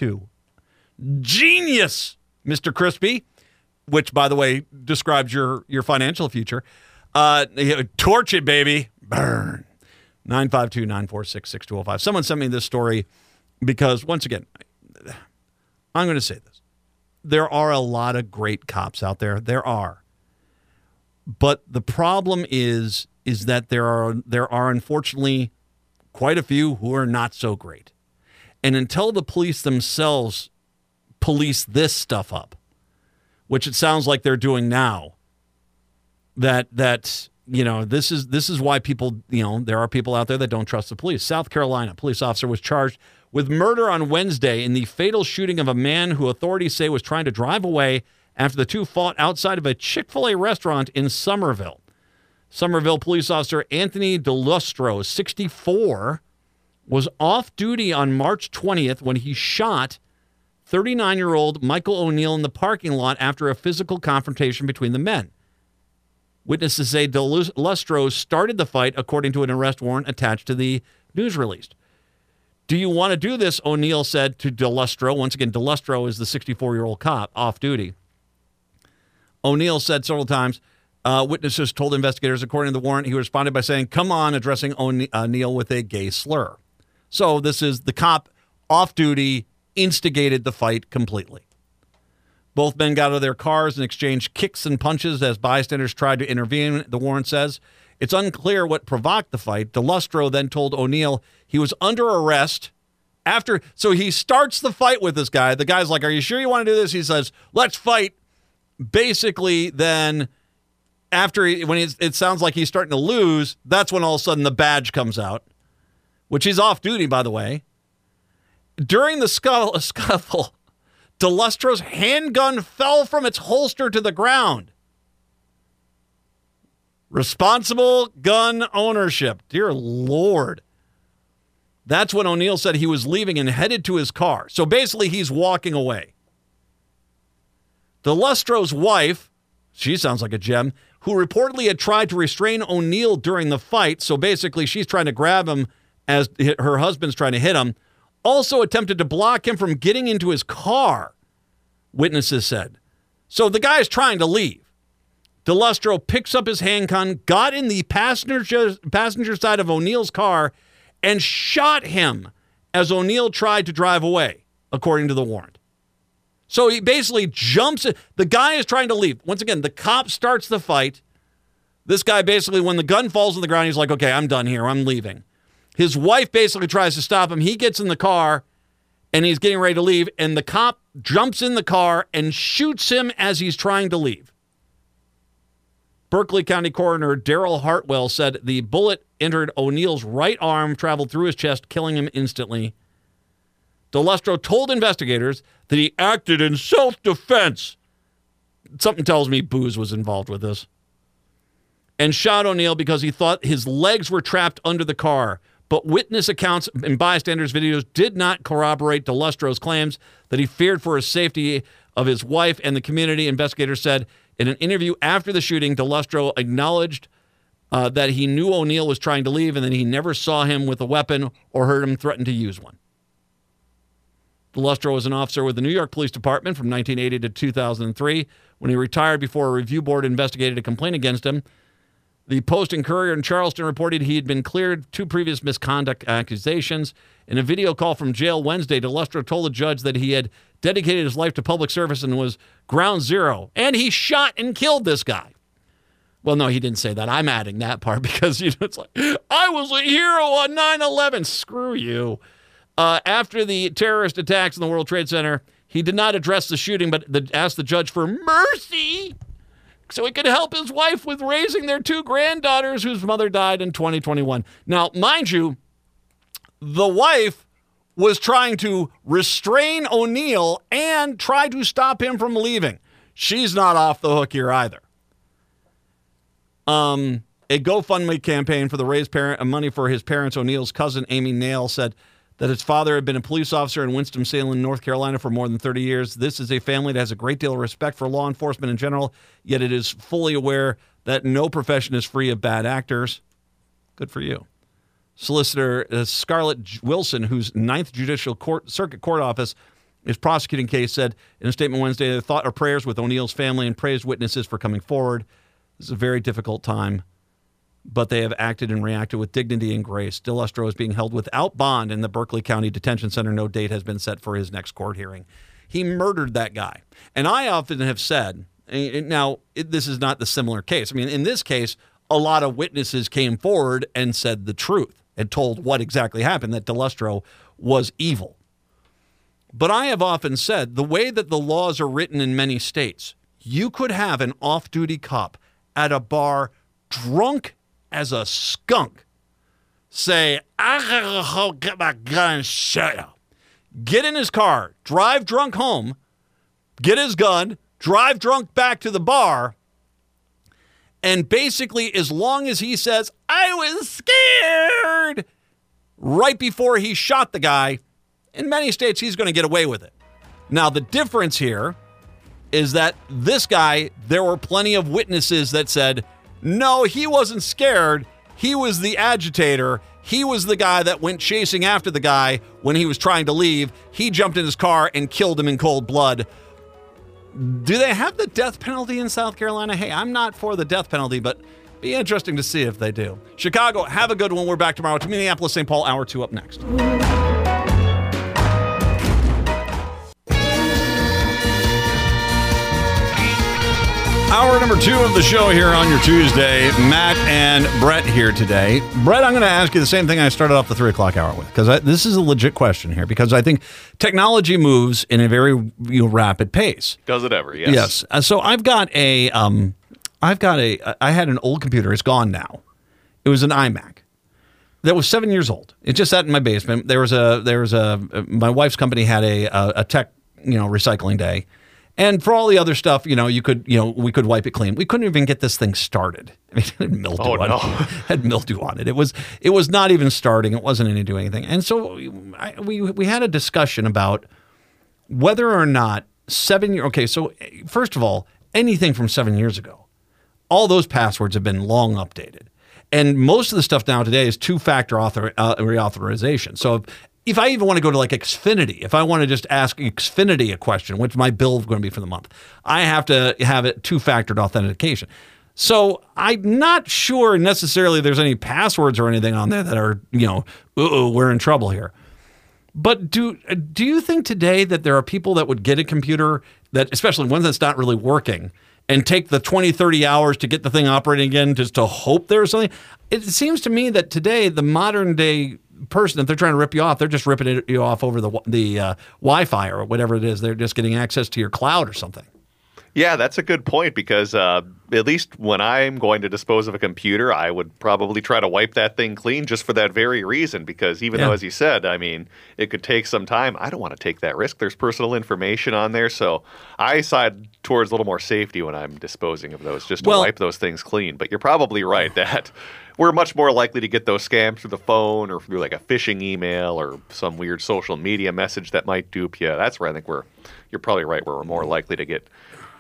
Genius, Mr. Crispy, which, by the way, describes your financial future. Torch it, baby. Burn. 952-946-6205. Someone sent me this story because, once again, I'm going to say this. There are a lot of great cops out there. There are. But the problem is that there are unfortunately quite a few who are not so great. And until the police themselves police this stuff up, which it sounds like they're doing now, this is why people, there are people out there that don't trust the police. South Carolina police officer was charged with murder on Wednesday in the fatal shooting of a man who authorities say was trying to drive away after the two fought outside of a Chick-fil-A restaurant in Somerville. Somerville police officer Anthony DeLustro, 64, was off duty on March 20th when he shot 39-year-old Michael O'Neill in the parking lot after a physical confrontation between the men. Witnesses say DeLustro started the fight, according to an arrest warrant attached to the news release. Do you want to do this? O'Neill said to DeLustro. Once again, DeLustro is the 64-year-old cop off duty. O'Neill said several times, witnesses told investigators, according to the warrant, he responded by saying, "Come on," addressing O'Neill with a gay slur. So this is the cop off duty, instigated the fight completely. Both men got out of their cars and exchanged kicks and punches as bystanders tried to intervene, the warrant says. It's unclear what provoked the fight. DeLustro then told O'Neill he was under arrest so he starts the fight with this guy. The guy's like, "Are you sure you want to do this?" He says, "Let's fight." Basically, then when it sounds like he's starting to lose, that's when all of a sudden the badge comes out, which he's off duty, by the way. During the scuffle, DeLustro's handgun fell from its holster to the ground. Responsible gun ownership. Dear Lord. That's when O'Neill said he was leaving and headed to his car. So basically, he's walking away. DeLustro's wife, she sounds like a gem, who reportedly had tried to restrain O'Neill during the fight, so basically she's trying to grab him as her husband's trying to hit him, also attempted to block him from getting into his car, witnesses said. So the guy is trying to leave. DeLustro picks up his handgun, got in the passenger side of O'Neill's car, and shot him as O'Neill tried to drive away, according to the warrant. So he basically jumps in. The guy is trying to leave. Once again, the cop starts the fight. This guy basically, when the gun falls on the ground, he's like, "Okay, I'm done here. I'm leaving." His wife basically tries to stop him. He gets in the car, and he's getting ready to leave, and the cop jumps in the car and shoots him as he's trying to leave. Berkeley County Coroner Daryl Hartwell said the bullet entered O'Neill's right arm, traveled through his chest, killing him instantly. DeLustro told investigators that he acted in self-defense. Something tells me booze was involved with this. And shot O'Neill because he thought his legs were trapped under the car. But witness accounts and bystanders' videos did not corroborate DeLustro's claims that he feared for his safety of his wife and the community. Investigators said in an interview after the shooting, DeLustro acknowledged that he knew O'Neill was trying to leave and that he never saw him with a weapon or heard him threaten to use one. DeLustro was an officer with the New York Police Department from 1980 to 2003. When he retired before a review board investigated a complaint against him, the Post and Courier in Charleston reported he had been cleared of 2 previous misconduct accusations. In a video call from jail Wednesday, DeLustro told the judge that he had dedicated his life to public service and was ground zero. And he shot and killed this guy. Well, no, he didn't say that. I'm adding that part because it's like, I was a hero on 9/11. Screw you. After the terrorist attacks in the World Trade Center, he did not address the shooting, but asked the judge for mercy so he could help his wife with raising their 2 granddaughters whose mother died in 2021. Now, mind you, the wife was trying to restrain O'Neill and try to stop him from leaving. She's not off the hook here either. A GoFundMe campaign for the raise money for his parents, O'Neill's cousin, Amy Nail, said that his father had been a police officer in Winston-Salem, North Carolina for more than 30 years. This is a family that has a great deal of respect for law enforcement in general, yet it is fully aware that no profession is free of bad actors. Good for you. Solicitor Scarlett Wilson, whose 9th Judicial Circuit Court office is prosecuting case, said in a statement Wednesday, their thought of prayers with O'Neill's family and praised witnesses for coming forward. This is a very difficult time, but they have acted and reacted with dignity and grace. DeLustro is being held without bond in the Berkeley County Detention Center. No date has been set for his next court hearing. He murdered that guy. And I often have said, this is not the similar case. I mean, in this case, a lot of witnesses came forward and said the truth and told what exactly happened, that DeLustro was evil. But I have often said the way that the laws are written in many states, you could have an off-duty cop at a bar drunk as a skunk say, "I gotta go get my gun and shoot you." Get in his car, drive drunk home, get his gun, drive drunk back to the bar, and basically, as long as he says, "I was scared," right before he shot the guy, in many states, he's going to get away with it. Now, the difference here is that this guy, there were plenty of witnesses that said, no, he wasn't scared. He was the agitator. He was the guy that went chasing after the guy when he was trying to leave. He jumped in his car and killed him in cold blood. Do they have the death penalty in South Carolina? Hey, I'm not for the death penalty, but be interesting to see if they do. Chicago, have a good one. We're back tomorrow to Minneapolis, St. Paul, Hour 2 up next. Hour number 2 of the show here on your Tuesday. Matt and Brett here today. Brett, I'm going to ask you the same thing I started off the 3 o'clock hour with, because this is a legit question here, because I think technology moves in a very rapid pace. Does it ever? Yes. Yes. So I had an old computer. It's gone now. It was an iMac that was 7 years old. It just sat in my basement. My wife's company had a tech, recycling day. And for all the other stuff, we could wipe it clean. We couldn't even get this thing started. I mean, it had mildew on it. Had mildew on it. It was not even starting. It wasn't any doing anything. And so we had a discussion about whether or not 7 years. Okay, so first of all, anything from 7 years ago, all those passwords have been long updated. And most of the stuff now today is two-factor reauthorization. So if I even want to go to like Xfinity, if I want to just ask Xfinity a question, which my bill is going to be for the month, I have to have it two-factored authentication. So I'm not sure necessarily there's any passwords or anything on there that are, we're in trouble here. But do you think today that there are people that would get a computer, that especially one that's not really working, and take the 20, 30 hours to get the thing operating again just to hope there's something? It seems to me that today the modern day person, if they're trying to rip you off, they're just ripping you off over the Wi-Fi or whatever it is. They're just getting access to your cloud or something. Yeah, that's a good point, because at least when I'm going to dispose of a computer, I would probably try to wipe that thing clean just for that very reason, because even though, as you said, I mean, it could take some time, I don't want to take that risk. There's personal information on there, so I side towards a little more safety when I'm disposing of those, just to wipe those things clean. But you're probably right that we're much more likely to get those scams through the phone or through like a phishing email or some weird social media message that might dupe you. That's where I think you're probably right, where we're more likely to get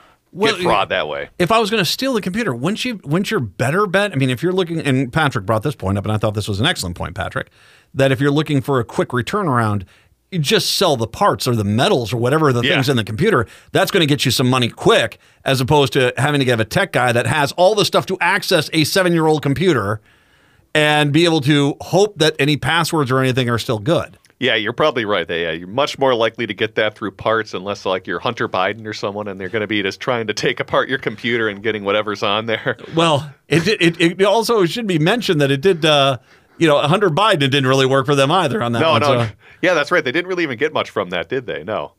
fraud that way. If I was going to steal the computer, wouldn't your better bet? I mean, if you're looking, and Patrick brought this point up, and I thought this was an excellent point, Patrick, that if you're looking for a quick return around, you just sell the parts or the metals or whatever the things in the computer. That's going to get you some money quick, as opposed to having to get a tech guy that has all the stuff to access a 7-year-old computer and be able to hope that any passwords or anything are still good. Yeah, you're probably right. You're much more likely to get that through parts, unless like you're Hunter Biden or someone, and they're going to be just trying to take apart your computer and getting whatever's on there. Well, it also should be mentioned that it did. Hunter Biden, it didn't really work for them either on that. No. So. Yeah, that's right. They didn't really even get much from that, did they? No.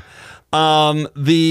I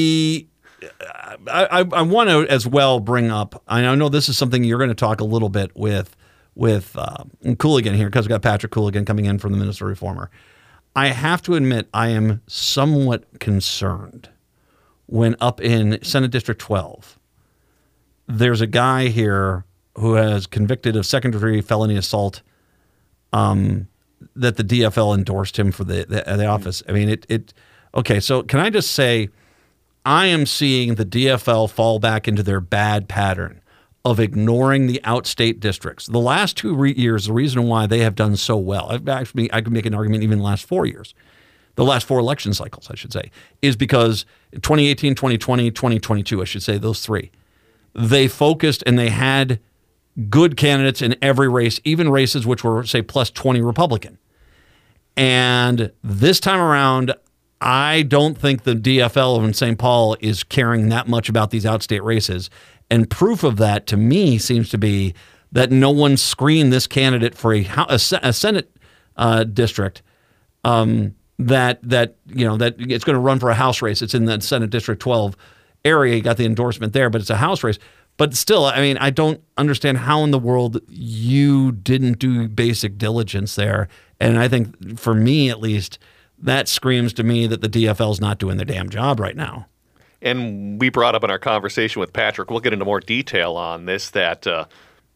want to as well bring up. I know this is something you're going to talk a little bit with Cooligan here, because we got Patrick Cooligan coming in from the Minnesota Reformer. I have to admit, I am somewhat concerned when up in Senate District 12, there's a guy here who has convicted of second-degree felony assault, that the DFL endorsed him for the office. I mean, okay, so can I just say, I am seeing the DFL fall back into their bad pattern of ignoring the outstate districts. The last 2 years, the reason why they have done so well, I could make an argument even the last 4 years, the last 4 election cycles, I should say, is because 2018, 2020, 2022, I should say, those 3, they focused and they had good candidates in every race, even races which were, say, plus 20 Republican. And this time around, I don't think the DFL in St. Paul is caring that much about these outstate races. And proof of that, to me, seems to be that no one screened this candidate for a Senate district that it's going to run for a House race. It's in that Senate District 12 area. You got the endorsement there, but it's a House race. But still, I mean, I don't understand how in the world you didn't do basic diligence there. And I think, for me at least, that screams to me that the DFL is not doing their damn job right now. And we brought up in our conversation with Patrick, we'll get into more detail on this, that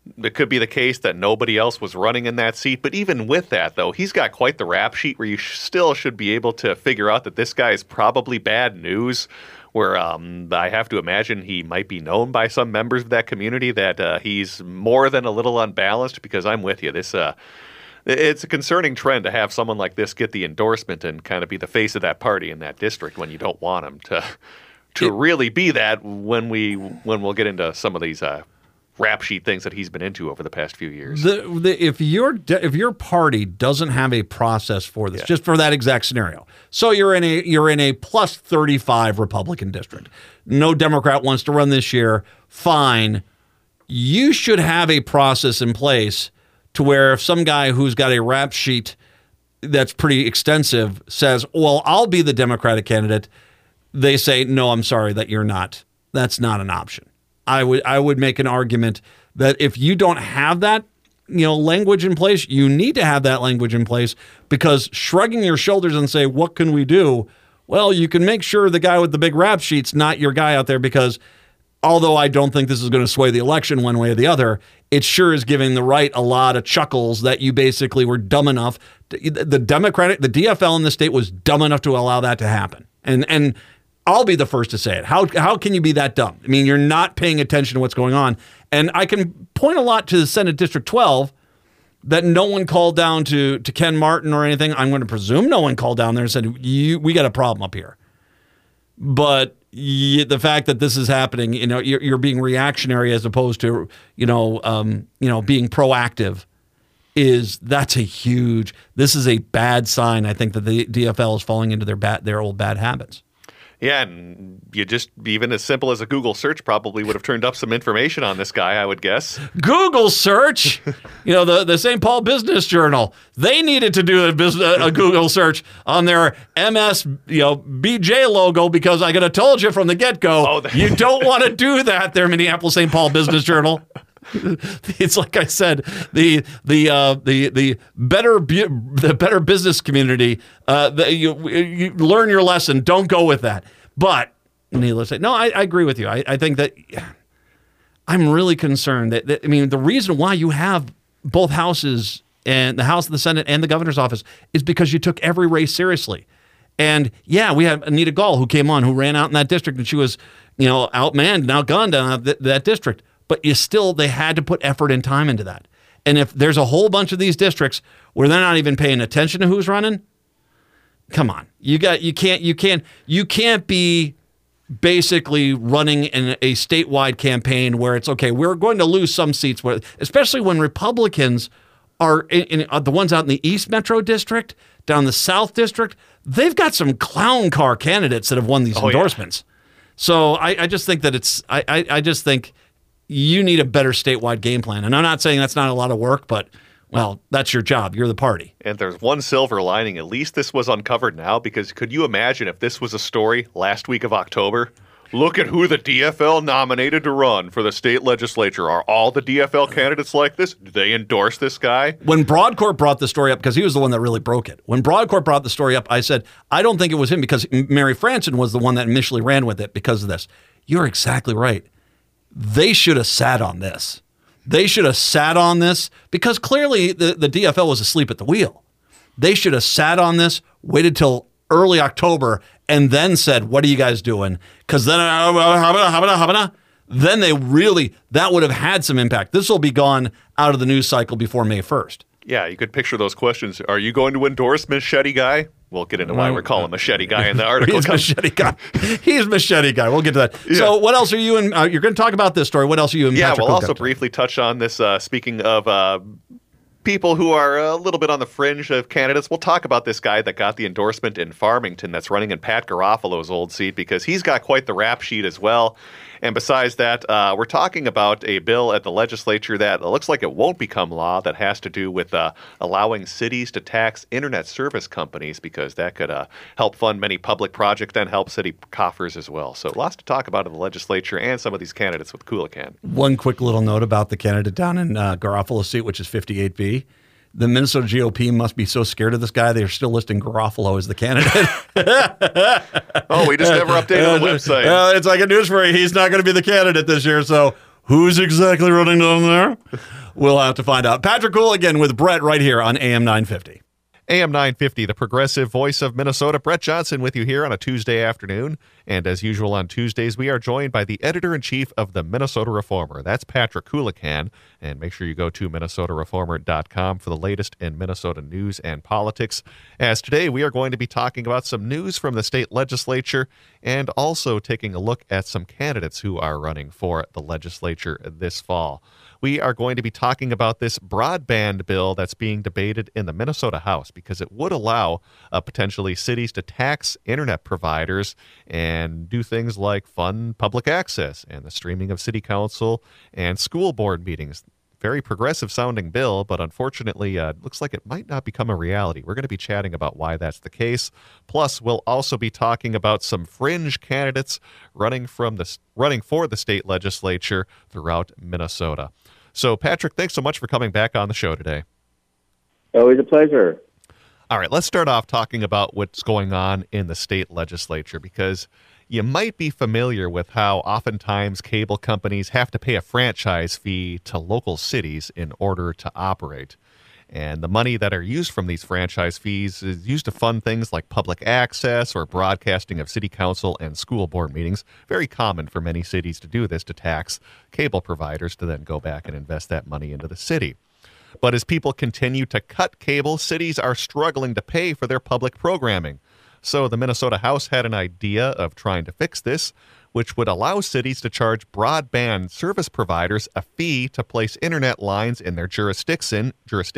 it could be the case that nobody else was running in that seat. But even with that, though, he's got quite the rap sheet where you still should be able to figure out that this guy is probably bad news, where I have to imagine he might be known by some members of that community that he's more than a little unbalanced, because I'm with you. It's a concerning trend to have someone like this get the endorsement and kind of be the face of that party in that district when you don't want him to really be that when we'll get into some of these rap sheet things that he's been into over the past few years. If your party doesn't have a process for this, just for that exact scenario, so you're in a plus 35 Republican district, no Democrat wants to run this year, fine. You should have a process in place to where if some guy who's got a rap sheet that's pretty extensive says, "Well, I'll be the Democratic candidate," they say, "No, I'm sorry, that you're not. That's not an option." I would make an argument that if you don't have that, language in place, you need to have that language in place, because shrugging your shoulders and say, "What can we do?" Well, you can make sure the guy with the big rap sheet's not your guy out there, because although I don't think this is going to sway the election one way or the other, it sure is giving the right a lot of chuckles that you basically were dumb enough. The DFL in the state was dumb enough to allow that to happen. And I'll be the first to say it. How can you be that dumb? I mean, you're not paying attention to what's going on. And I can point a lot to the Senate District 12 that no one called down to Ken Martin or anything. I'm going to presume no one called down there and said, we got a problem up here. But the fact that this is happening, you're being reactionary as opposed to, being proactive. This is a bad sign. I think that the DFL is falling into their old bad habits. Yeah, and you just, even as simple as a Google search probably would have turned up some information on this guy, I would guess. Google search? The St. Paul Business Journal, they needed to do a Google search on their MS, BJ logo, because I could have told you from the get-go, you don't want to do that there, Minneapolis St. Paul Business Journal. It's like I said, the better business community. You learn your lesson. Don't go with that. But needless to say, no, I agree with you. I think that I'm really concerned that the reason why you have both houses, and the House, the Senate, and the governor's office, is because you took every race seriously. And yeah, we have Anita Gall who came on, who ran out in that district, and she was outmanned and outgunned in that district. But they had to put effort and time into that. And if there's a whole bunch of these districts where they're not even paying attention to who's running, come on. You can't be basically running in a statewide campaign where it's okay, we're going to lose some seats, especially when Republicans are in the ones out in the East Metro District, down the South District, they've got some clown car candidates that have won these endorsements. Yeah. So I just think that I just think you need a better statewide game plan. And I'm not saying that's not a lot of work, but, well, that's your job. You're the party. And there's one silver lining. At least this was uncovered now, because could you imagine if this was a story last week of October? Look at who the DFL nominated to run for the state legislature. Are all the DFL candidates like this? Do they endorse this guy? When Broadcourt brought the story up, because he was the one that really broke it. When Broadcourt brought the story up, I said, I don't think it was him, because Mary Franson was the one that initially ran with it because of this. You're exactly right. They should have sat on this. Because clearly the DFL was asleep at the wheel. They should have sat on this, waited till early October, and then said, what are you guys doing? Because then, then that would have had some impact. This will be gone out of the news cycle before May 1st. Yeah, you could picture those questions. Are you going to endorse Machete Guy? We'll get into why we're calling Machete Guy in the article. He's Machete Guy. He's Machete Guy. We'll get to that. Yeah. So what else are you in? You're going to talk about this story. What else are you in? Yeah, we'll also briefly touch on this. Speaking of people who are a little bit on the fringe of candidates, we'll talk about this guy that got the endorsement in Farmington that's running in Pat Garofalo's old seat, because he's got quite the rap sheet as well. And besides that, we're talking about a bill at the legislature that looks like it won't become law, that has to do with allowing cities to tax internet service companies, because that could help fund many public projects and help city coffers as well. So lots to talk about in the legislature and some of these candidates with Coolican. One quick little note about the candidate down in Garofalo's seat, which is 58B. The Minnesota GOP must be so scared of this guy, they're still listing Garofalo as the candidate. Oh, we just never updated the website. It's like a news for you. He's not going to be the candidate this year, so Who's exactly running down there? We'll have to find out. Patrick Hooligan with Brett right here on AM 950. AM 950, the progressive voice of Minnesota. Brett Johnson with you here on a Tuesday afternoon. And as usual on Tuesdays, we are joined by the editor-in-chief of the Minnesota Reformer. That's Patrick Hooligan. And make sure you go to minnesotareformer.com for the latest in Minnesota news and politics. As today, we are going to be talking about some news from the state legislature and also taking a look at some candidates who are running for the legislature this fall. We are going to be talking about this broadband bill that's being debated in the Minnesota House because it would allow potentially cities to tax internet providers and do things like fund public access and the streaming of city council and school board meetings. Very progressive sounding bill, but unfortunately, it looks like it might not become a reality. We're going to be chatting about why that's the case. Plus, we'll also be talking about some fringe candidates running for the state legislature throughout Minnesota. So, Patrick, thanks so much for coming back on the show today. Always a pleasure. All right, let's start off talking about what's going on in the state legislature, because you might be familiar with how oftentimes cable companies have to pay a franchise fee to local cities in order to operate. And the money that are used from these franchise fees is used to fund things like public access or broadcasting of city council and school board meetings. Very common for many cities to do this, to tax cable providers to then go back and invest that money into the city. But as people continue to cut cable, cities are struggling to pay for their public programming. So the Minnesota House had an idea of trying to fix this, which would allow cities to charge broadband service providers a fee to place internet lines in their jurisdictions,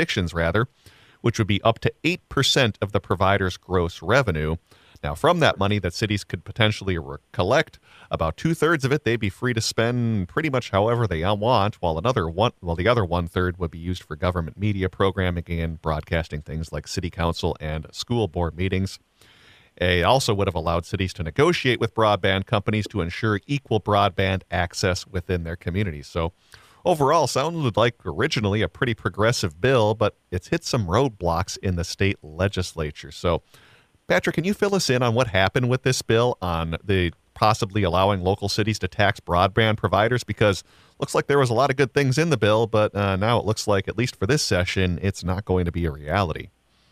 which would be up to 8% of the provider's gross revenue. Now, from that money that cities could potentially collect, about 2/3 of it they'd be free to spend pretty much however they want, while the other 1/3 would be used for government media programming and broadcasting things like city council and school board meetings. It also would have allowed cities to negotiate with broadband companies to ensure equal broadband access within their communities. So overall, sounded like originally a pretty progressive bill, but it's hit some roadblocks in the state legislature. So, Patrick, can you fill us in on what happened with this bill on the possibly allowing local cities to tax broadband providers? Because it looks like there was a lot of good things in the bill, but now it looks like, at least for this session, it's not going to be a reality.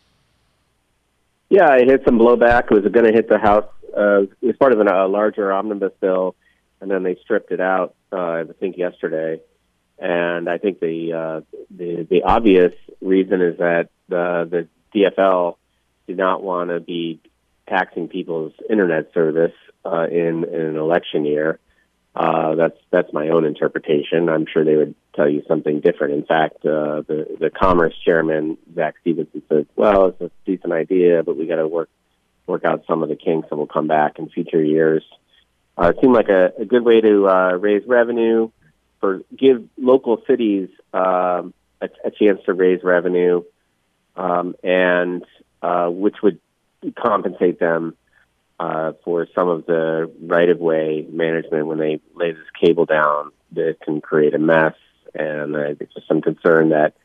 Yeah, it hit some blowback. It was going to hit the House. It was part of a larger omnibus bill, and then they stripped it out, I think, yesterday. And I think the obvious reason is that the DFL did not want to be taxing people's internet service in an election year. That's my own interpretation. I'm sure they would tell you something different. In fact, the Commerce Chairman, Zach Stevenson, said, well, it's a decent idea, but we got to work out some of the kinks, and we'll come back in future years. It seemed like a good way to raise revenue, give local cities a chance to raise revenue, and which would compensate them for some of the right-of-way management when they lay this cable down that can create a mess. And there's just some concern that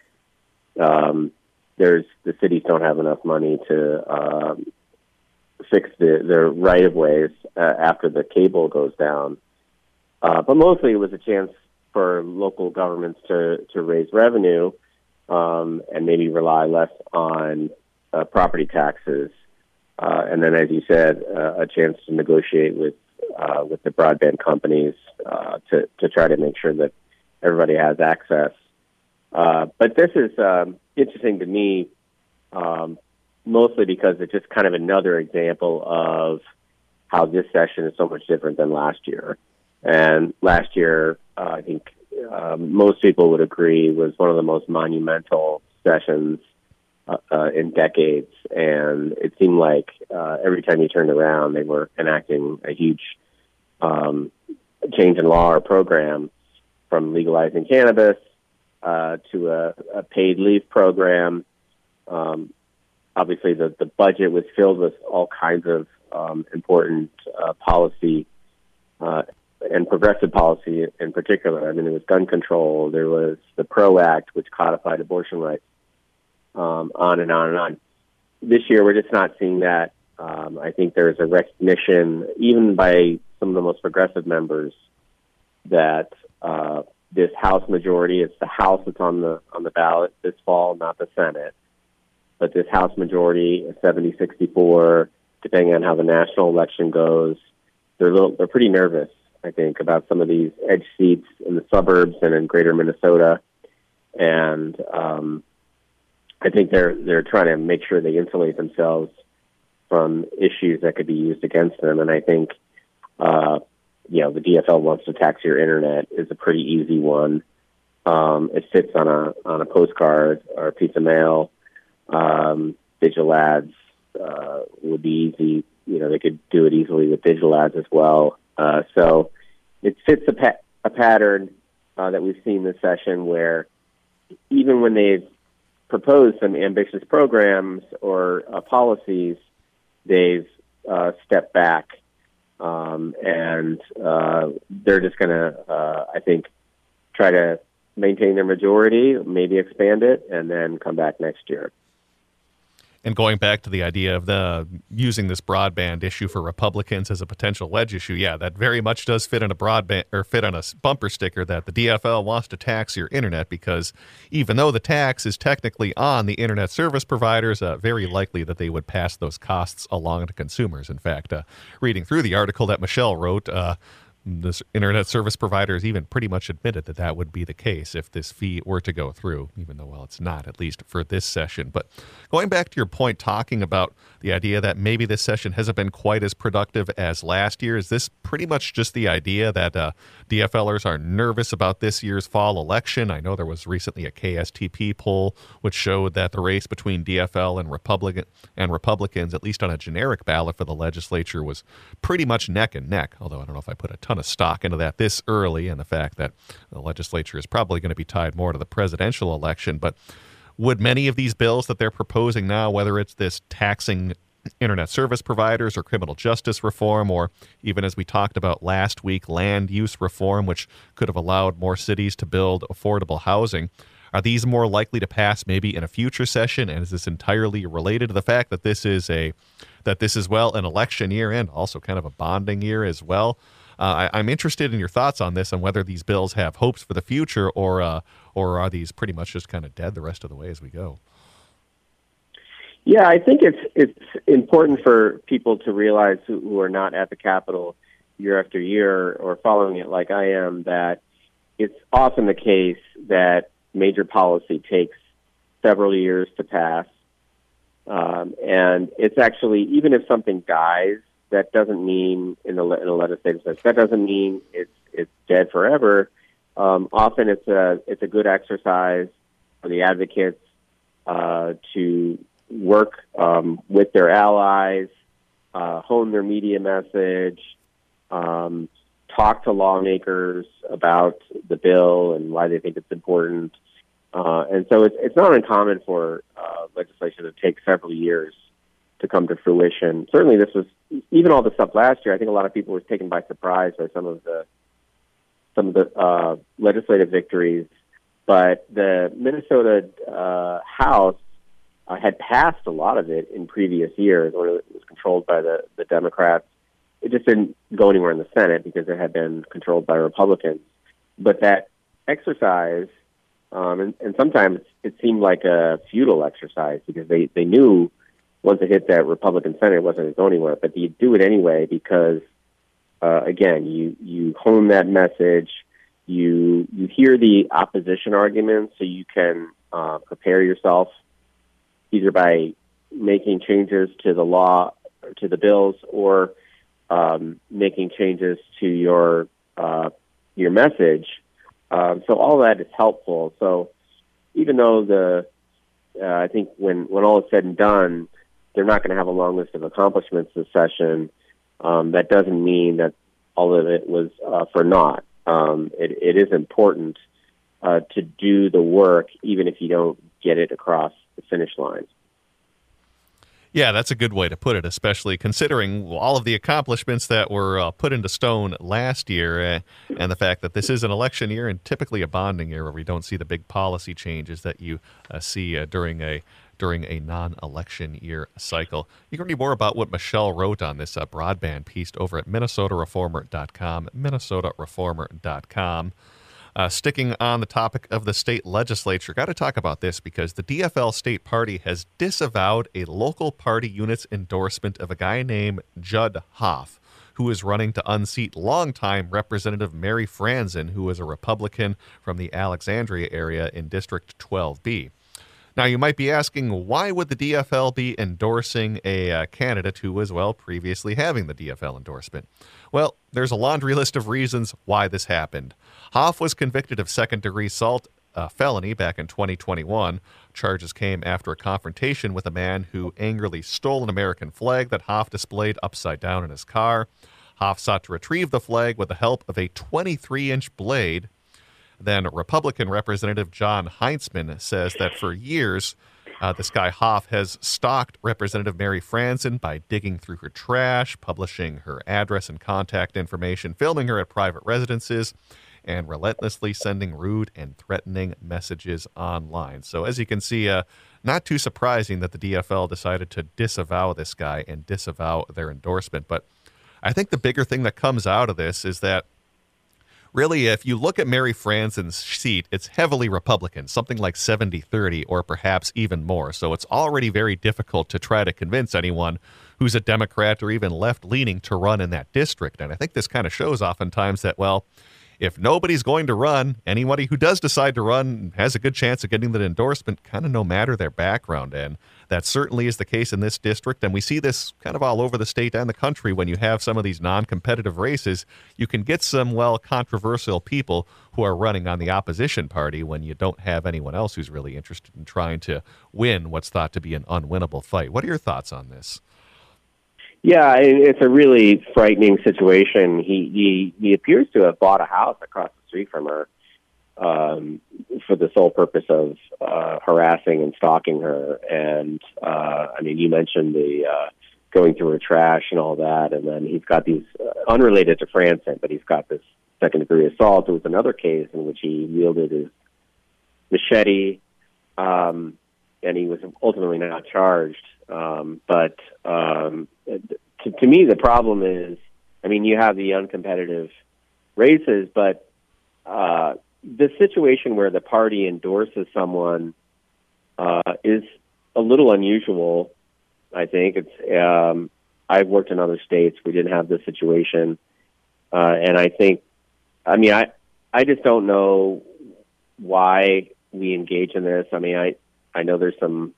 the cities don't have enough money to fix the right-of-ways after the cable goes down. But mostly it was a chance for local governments to raise revenue and maybe rely less on property taxes. And then, as you said, a chance to negotiate with the broadband companies to try to make sure that everybody has access. But this is interesting to me, mostly because it's just kind of another example of how this session is so much different than last year. And last year, I think most people would agree, was one of the most monumental sessions in decades, and it seemed like every time you turned around, they were enacting a huge change in law or program, from legalizing cannabis to a paid leave program. Obviously, the budget was filled with all kinds of important policy and progressive policy in particular. I mean, there was gun control, there was the PRO Act, which codified abortion rights, on and on and on. This year, we're just not seeing that. I think there's a recognition, even by some of the most progressive members, that this House majority. It's the House that's on the ballot this fall, not the Senate. But this House majority, 70-64, depending on how the national election goes, they're pretty nervous, I think, about some of these edge seats in the suburbs and in greater Minnesota. And I think they're trying to make sure they insulate themselves from issues that could be used against them. And I think, the DFL wants to tax your internet is a pretty easy one. It fits on a postcard or a piece of mail. Digital ads would be easy. They could do it easily with digital ads as well. So it fits a pattern that we've seen this session where even when they've proposed some ambitious programs or policies, they've stepped back. And they're just going to, I think, try to maintain their majority, maybe expand it, and then come back next year. And going back to the idea of using this broadband issue for Republicans as a potential wedge issue, yeah, that very much does fit on a broadband or fit on a bumper sticker that the DFL wants to tax your internet, because even though the tax is technically on the internet service providers, very likely that they would pass those costs along to consumers. In fact, reading through the article that Michelle wrote, this internet service providers even pretty much admitted that would be the case if this fee were to go through, even though, well, it's not, at least for this session. But going back to your point, talking about the idea that maybe this session hasn't been quite as productive as last year, is this pretty much just the idea that DFLers are nervous about this year's fall election? I know there was recently a KSTP poll which showed that the race between DFL and Republicans, at least on a generic ballot for the legislature, was pretty much neck and neck, although I don't know if I put a ton of stock into that this early, and the fact that the legislature is probably going to be tied more to the presidential election. But would many of these bills that they're proposing now, whether it's this taxing internet service providers or criminal justice reform, or even, as we talked about last week, land use reform, which could have allowed more cities to build affordable housing, are these more likely to pass maybe in a future session? And is this entirely related to the fact that this is an election year and also kind of a bonding year as well? I'm interested in your thoughts on this, on whether these bills have hopes for the future, or are these pretty much just kind of dead the rest of the way as we go? Yeah, I think it's important for people to realize who are not at the Capitol year after year or following it like I am, that it's often the case that major policy takes several years to pass. And it's actually, even if something dies, that doesn't mean in a legislative sense, that doesn't mean it's dead forever. Often it's a good exercise for the advocates to work with their allies, hone their media message, talk to lawmakers about the bill and why they think it's important. And so it's not uncommon for legislation to take several years to come to fruition. Certainly this was, even all the stuff last year, I think a lot of people were taken by surprise by some of the legislative victories. But the Minnesota House had passed a lot of it in previous years when it was controlled by the Democrats. It just didn't go anywhere in the Senate because it had been controlled by Republicans. But that exercise, and sometimes it seemed like a futile exercise because they knew once it hit that Republican Senate, it wasn't going to go anywhere. But you do it anyway because, again, you hone that message. You hear the opposition arguments so you can prepare yourself either by making changes to the law, or to the bills, or making changes to your message. So all that is helpful. So even though I think when all is said and done, they're not going to have a long list of accomplishments this session, that doesn't mean that all of it was for naught. It is important to do the work, even if you don't get it across the finish line. Yeah, that's a good way to put it, especially considering all of the accomplishments that were put into stone last year, and the fact that this is an election year and typically a bonding year where we don't see the big policy changes that you see during a non-election year cycle. You can read more about what Michelle wrote on this broadband piece over at minnesotareformer.com, minnesotareformer.com. Sticking on the topic of the state legislature, got to talk about this because the DFL state party has disavowed a local party unit's endorsement of a guy named Judd Hoff, who is running to unseat longtime Representative Mary Franzen, who is a Republican from the Alexandria area in District 12B. Now, you might be asking, why would the DFL be endorsing a candidate who was, well, previously having the DFL endorsement? Well, there's a laundry list of reasons why this happened. Hoff was convicted of second-degree assault felony back in 2021. Charges came after a confrontation with a man who angrily stole an American flag that Hoff displayed upside down in his car. Hoff sought to retrieve the flag with the help of a 23-inch blade. Then Republican Representative John Heinzman says that for years, this guy Hoff has stalked Representative Mary Franzen by digging through her trash, publishing her address and contact information, filming her at private residences, and relentlessly sending rude and threatening messages online. So as you can see, not too surprising that the DFL decided to disavow this guy and disavow their endorsement. But I think the bigger thing that comes out of this is that really, if you look at Mary Franzen's seat, it's heavily Republican, something like 70-30 or perhaps even more. So it's already very difficult to try to convince anyone who's a Democrat or even left-leaning to run in that district. And I think this kind of shows oftentimes that, well, if nobody's going to run, anybody who does decide to run has a good chance of getting that endorsement, kind of no matter their background. And that certainly is the case in this district. And we see this kind of all over the state and the country when you have some of these non-competitive races. You can get some, well, controversial people who are running on the opposition party when you don't have anyone else who's really interested in trying to win what's thought to be an unwinnable fight. What are your thoughts on this? Yeah, it's a really frightening situation. He appears to have bought a house across the street from her for the sole purpose of harassing and stalking her. And I mean, you mentioned the going through her trash and all that, and then he's got these unrelated to Franzen, but he's got this second-degree assault. There was another case in which he wielded his machete, and he was ultimately not charged. But to me, the problem is, I mean, you have the uncompetitive races, but the situation where the party endorses someone is a little unusual. I think it's. I've worked in other states. We didn't have this situation, and I think, I mean, I just don't know why we engage in this. I mean, I know there's some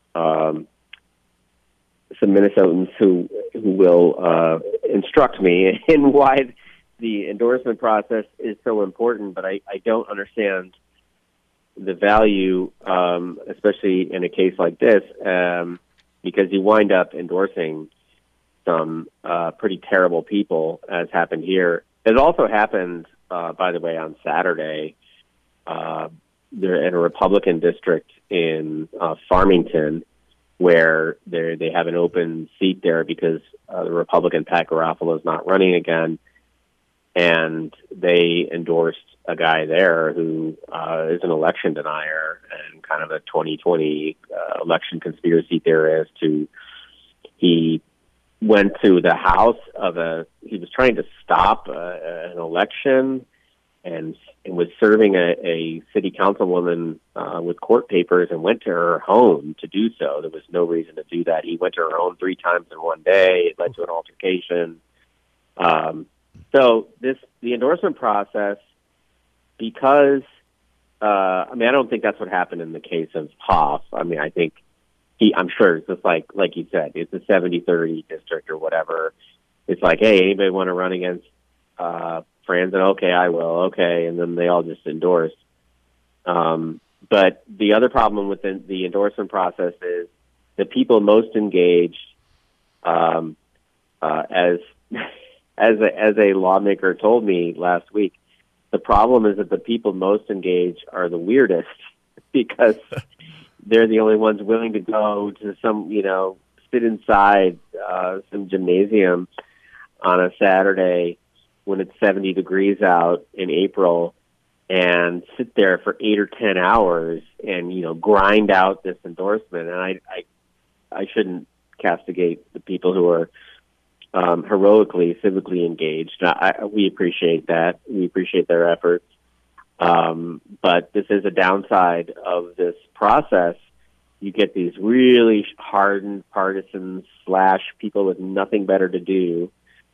Minnesotans who will instruct me in why the endorsement process is so important, but I don't understand the value, especially in a case like this, because you wind up endorsing some pretty terrible people, as happened here. It also happened, by the way, on Saturday. They're in a Republican district in Farmington, where they have an open seat there because the Republican Pat Garofalo is not running again, and they endorsed a guy there who is an election denier and kind of a 2020 election conspiracy theorist who he went to the house of he was trying to stop an election and was serving a city councilwoman with court papers and went to her home to do so. There was no reason to do that. He went to her home 3 times in one day. It led to an altercation. So the endorsement process, because, I mean, I don't think that's what happened in the case of Hoff. I mean, I think I'm sure it's just like you said, it's a 70-30 district or whatever. It's like, hey, anybody want to run against Franzen? Okay, I will. Okay. And then they all just endorse. But the other problem with the endorsement process is the people most engaged, as a lawmaker told me last week, the problem is that the people most engaged are the weirdest because they're the only ones willing to go to some, sit inside some gymnasium on a Saturday when it's 70 degrees out in April and sit there for 8 or 10 hours and, grind out this endorsement. And I shouldn't castigate the people who are heroically, civically engaged. We appreciate that. We appreciate their efforts. But this is a downside of this process. You get these really hardened partisans / people with nothing better to do.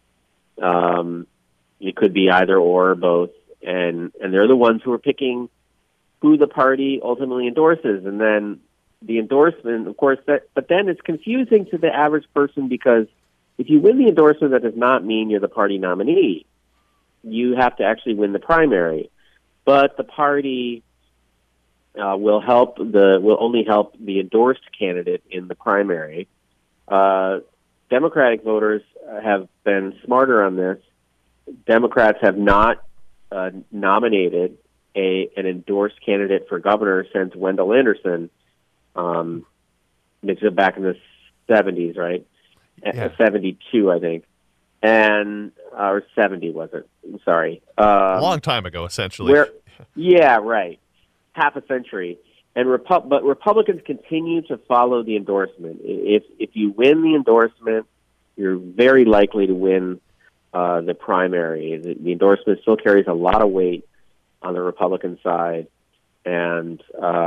It could be either or both, and they're the ones who are picking who the party ultimately endorses, and then the endorsement, of course, but then it's confusing to the average person because if you win the endorsement, that does not mean you're the party nominee. You have to actually win the primary, but the party will only help the endorsed candidate in the primary. Democratic voters have been smarter on this. Democrats have not nominated an endorsed candidate for governor since Wendell Anderson, back in the 70s, right? Yeah. 72, I think. Or 70, was it? I'm sorry. A long time ago, essentially. Yeah, right. Half a century. But Republicans continue to follow the endorsement. If you win the endorsement, you're very likely to win the primary. The endorsement still carries a lot of weight on the Republican side, and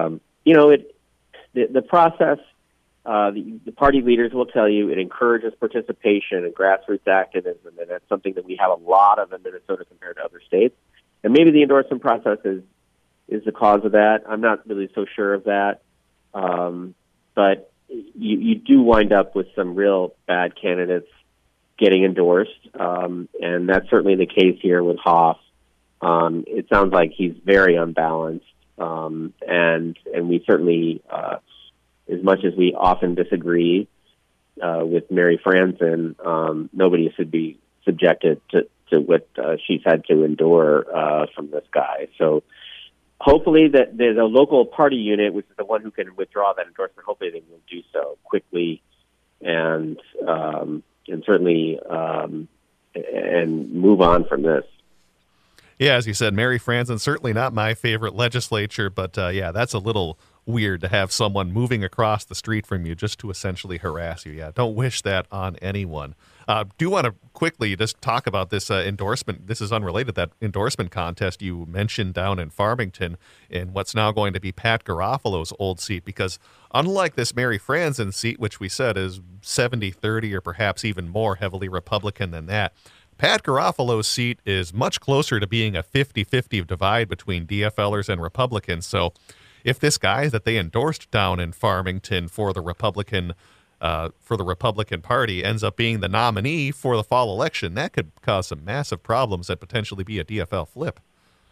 the process. The party leaders will tell you it encourages participation and grassroots activism, and that's something that we have a lot of in Minnesota compared to other states. And maybe the endorsement process is the cause of that. I'm not really so sure of that, but you do wind up with some real bad candidates getting endorsed, and that's certainly the case here with Hoff. It sounds like he's very unbalanced, and we certainly, as much as we often disagree with Mary Franzen, nobody should be subjected to what she's had to endure from this guy. So hopefully that there's a local party unit, which is the one who can withdraw that endorsement. Hopefully they will do so quickly and certainly and move on from this. Yeah, as you said, Mary Franzen, certainly not my favorite legislature, but yeah, that's a little weird to have someone moving across the street from you just to essentially harass you. Yeah, don't wish that on anyone. Do want to quickly just talk about this endorsement. This is unrelated, that endorsement contest you mentioned down in Farmington in what's now going to be Pat Garofalo's old seat, because unlike this Mary Franzen seat, which we said is 70-30 or perhaps even more heavily Republican than that, Pat Garofalo's seat is much closer to being a 50-50 divide between DFLers and Republicans. So if this guy that they endorsed down in Farmington for the Republican Party ends up being the nominee for the fall election, that could cause some massive problems and potentially be a DFL flip.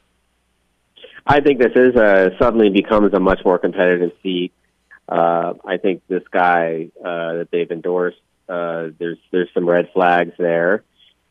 I think this is suddenly becomes a much more competitive seat. I think this guy that they've endorsed, there's some red flags there.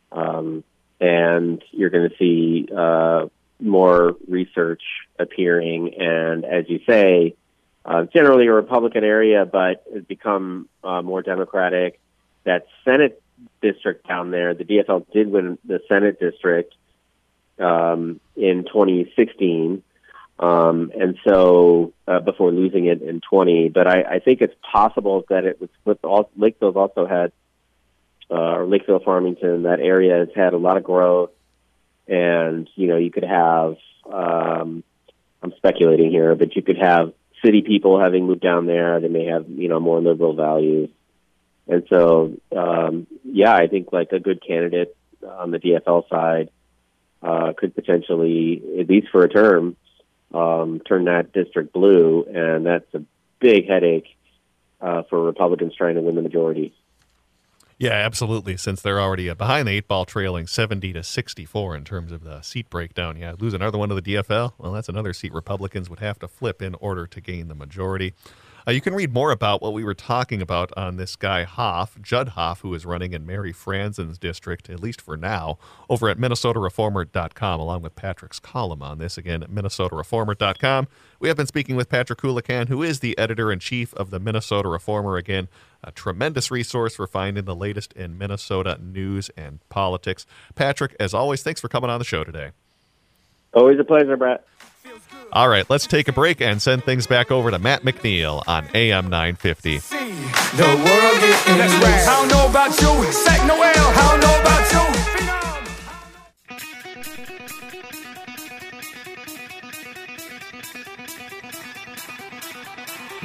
And you're going to see more research appearing, and as you say, generally a Republican area, but it's become more Democratic. That Senate district down there, the DFL did win the Senate district in 2016, and so before losing it in 20. But I think it's possible that it would flip. Lakeville's also had. Or Lakeville, Farmington, that area has had a lot of growth, and you could have. I'm speculating here, but you could have city people having moved down there. They may have more liberal values, and so I think like a good candidate on the DFL side could potentially, at least for a term, turn that district blue, and that's a big headache for Republicans trying to win the majority. Yeah, absolutely, since they're already behind the 8-ball, trailing 70-64 in terms of the seat breakdown. Yeah, lose another one to the DFL, well, that's another seat Republicans would have to flip in order to gain the majority. You can read more about what we were talking about on this guy Hoff, Judd Hoff, who is running in Mary Franzen's district, at least for now, over at MinnesotaReformer.com, along with Patrick's column on this. Again, at MinnesotaReformer.com. We have been speaking with Patrick Coolican, who is the editor-in-chief of the Minnesota Reformer. Again, a tremendous resource for finding the latest in Minnesota news and politics. Patrick, as always, thanks for coming on the show today. Always a pleasure, Brett. All right, let's take a break and send things back over to Matt McNeil on AM 950. The world is in this. I don't know about you, Sack Noel. I don't know about you.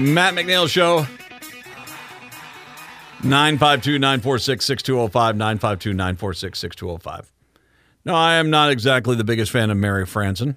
Matt McNeil Show. 952-946-6205, 952-946-6205. No, I am not exactly the biggest fan of Mary Franson.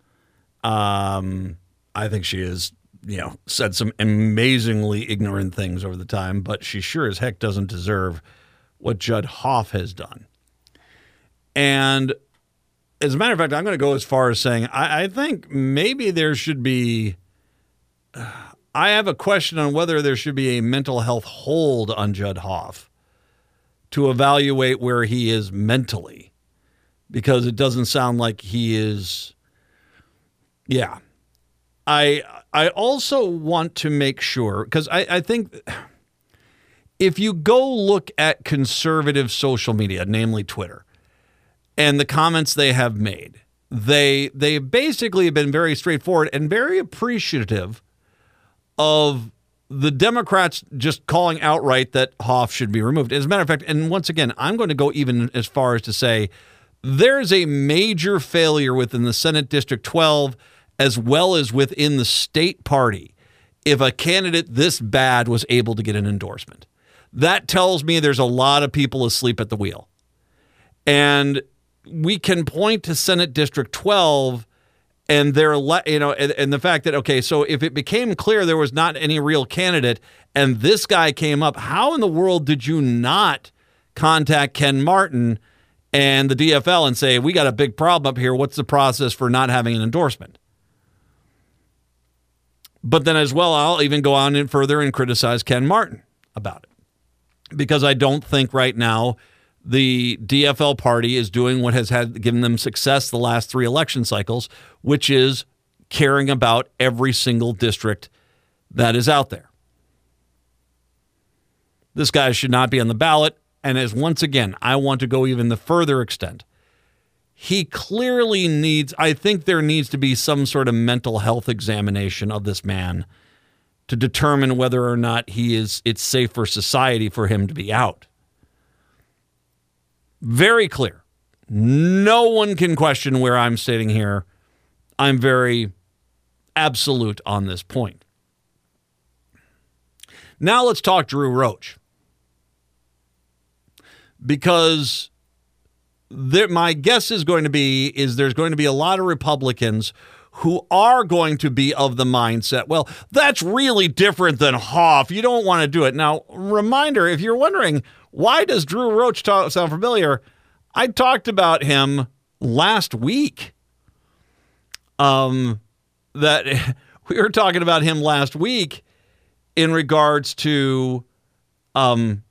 I think she has, said some amazingly ignorant things over the time, but she sure as heck doesn't deserve what Judd Hoff has done. And as a matter of fact, I'm going to go as far as saying I think maybe there should be I have a question on whether there should be a mental health hold on Judd Hoff to evaluate where he is mentally, because it doesn't sound like he is. Yeah. I also want to make sure, because I think if you go look at conservative social media, namely Twitter, and the comments they have made, they basically have been very straightforward and very appreciative of the Democrats just calling outright that Hoff should be removed. As a matter of fact, and once again, I'm going to go even as far as to say there's a major failure within the Senate District 12 as well as within the state party if a candidate this bad was able to get an endorsement. That tells me there's a lot of people asleep at the wheel. And we can point to Senate District 12 and and the fact that, okay, so if it became clear there was not any real candidate and this guy came up, how in the world did you not contact Ken Martin and the DFL and say, we got a big problem up here. What's the process for not having an endorsement? But then as well, I'll even go on and further and criticize Ken Martin about it, because I don't think right now the DFL party is doing what has given them success the last 3 election cycles, which is caring about every single district that is out there. This guy should not be on the ballot. And as once again, I want to go even the further extent. He clearly needs, I think there needs to be some sort of mental health examination of this man to determine whether or not it's safe for society for him to be out. Very clear. No one can question where I'm sitting here. I'm very absolute on this point. Now let's talk Drew Roach. Because my guess is going to be there's going to be a lot of Republicans who are going to be of the mindset, well, that's really different than Hoff. You don't want to do it. Now, reminder, if you're wondering, why does Drew Roach sound familiar? I talked about him last week. That we were talking about him last week in regards to, him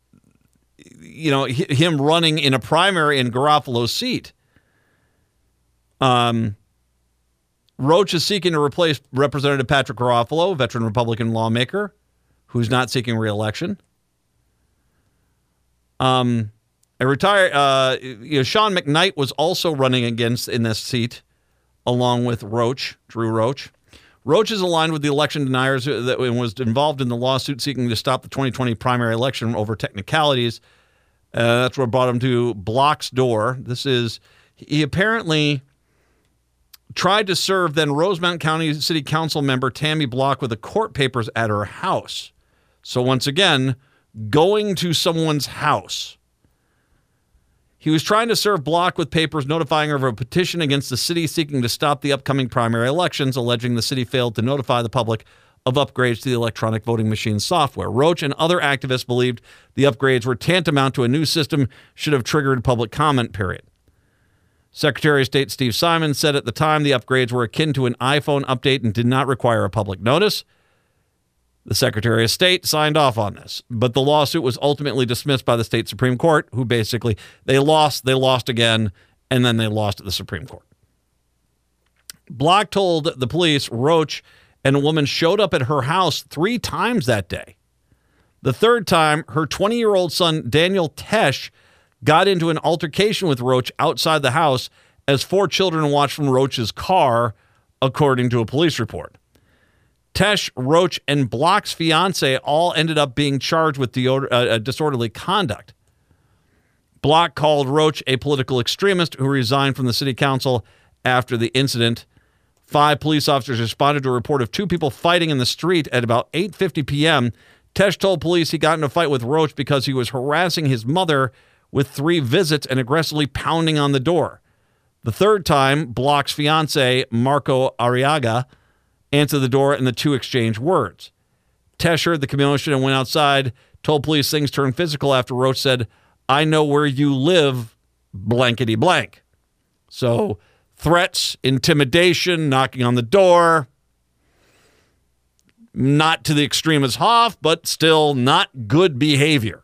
running in a primary in Garofalo's seat. Roach is seeking to replace Representative Patrick Garofalo, a veteran Republican lawmaker who's not seeking re-election. Sean McKnight was also running in this seat along with Drew Roach. Roach is aligned with the election deniers that was involved in the lawsuit seeking to stop the 2020 primary election over technicalities. That's what brought him to Block's door. He apparently tried to serve then Rosemount County City Council member Tammy Block with the court papers at her house. So once again, going to someone's house. He was trying to serve Block with papers notifying her of a petition against the city seeking to stop the upcoming primary elections, alleging the city failed to notify the public of upgrades to the electronic voting machine software. Roach and other activists believed the upgrades were tantamount to a new system, should have triggered a public comment period. Secretary of State Steve Simon said at the time the upgrades were akin to an iPhone update and did not require a public notice. The Secretary of State signed off on this, but the lawsuit was ultimately dismissed by the state Supreme Court, who basically, they lost again, and then they lost at the Supreme Court. Block told the police Roach and a woman showed up at her house 3 times that day. The third time, her 20-year-old son, Daniel Tesh, got into an altercation with Roach outside the house as 4 children watched from Roach's car, according to a police report. Tesh, Roach, and Block's fiance all ended up being charged with disorderly conduct. Block called Roach a political extremist who resigned from the city council after the incident. 5 police officers responded to a report of 2 people fighting in the street at about 8:50 p.m. Tesh told police he got in a fight with Roach because he was harassing his mother with 3 visits and aggressively pounding on the door. The third time, Block's fiancé, Marco Arriaga, answered the door and the 2 exchanged words. Tesh heard the commotion and went outside, told police things turned physical after Roach said, "I know where you live, blankety blank." So, threats, intimidation, knocking on the door. Not to the extreme as Hoff, but still not good behavior.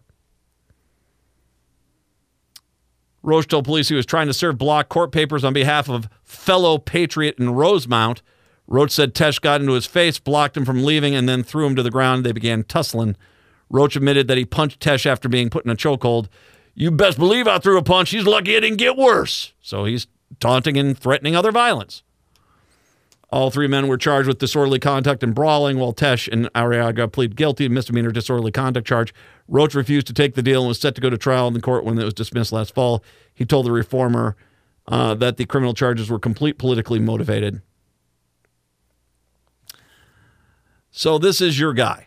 Roach told police he was trying to serve Block court papers on behalf of fellow patriot in Rosemount. Roach said Tesh got into his face, blocked him from leaving, and then threw him to the ground. They began tussling. Roach admitted that he punched Tesh after being put in a chokehold. "You best believe I threw a punch. He's lucky it didn't get worse." So he's taunting and threatening other violence. All 3 men were charged with disorderly conduct and brawling, while Tesh and Arriaga plead guilty to misdemeanor disorderly conduct charge. Roach refused to take the deal and was set to go to trial in the court when it was dismissed last fall. He told the Reformer that the criminal charges were politically motivated. So this is your guy.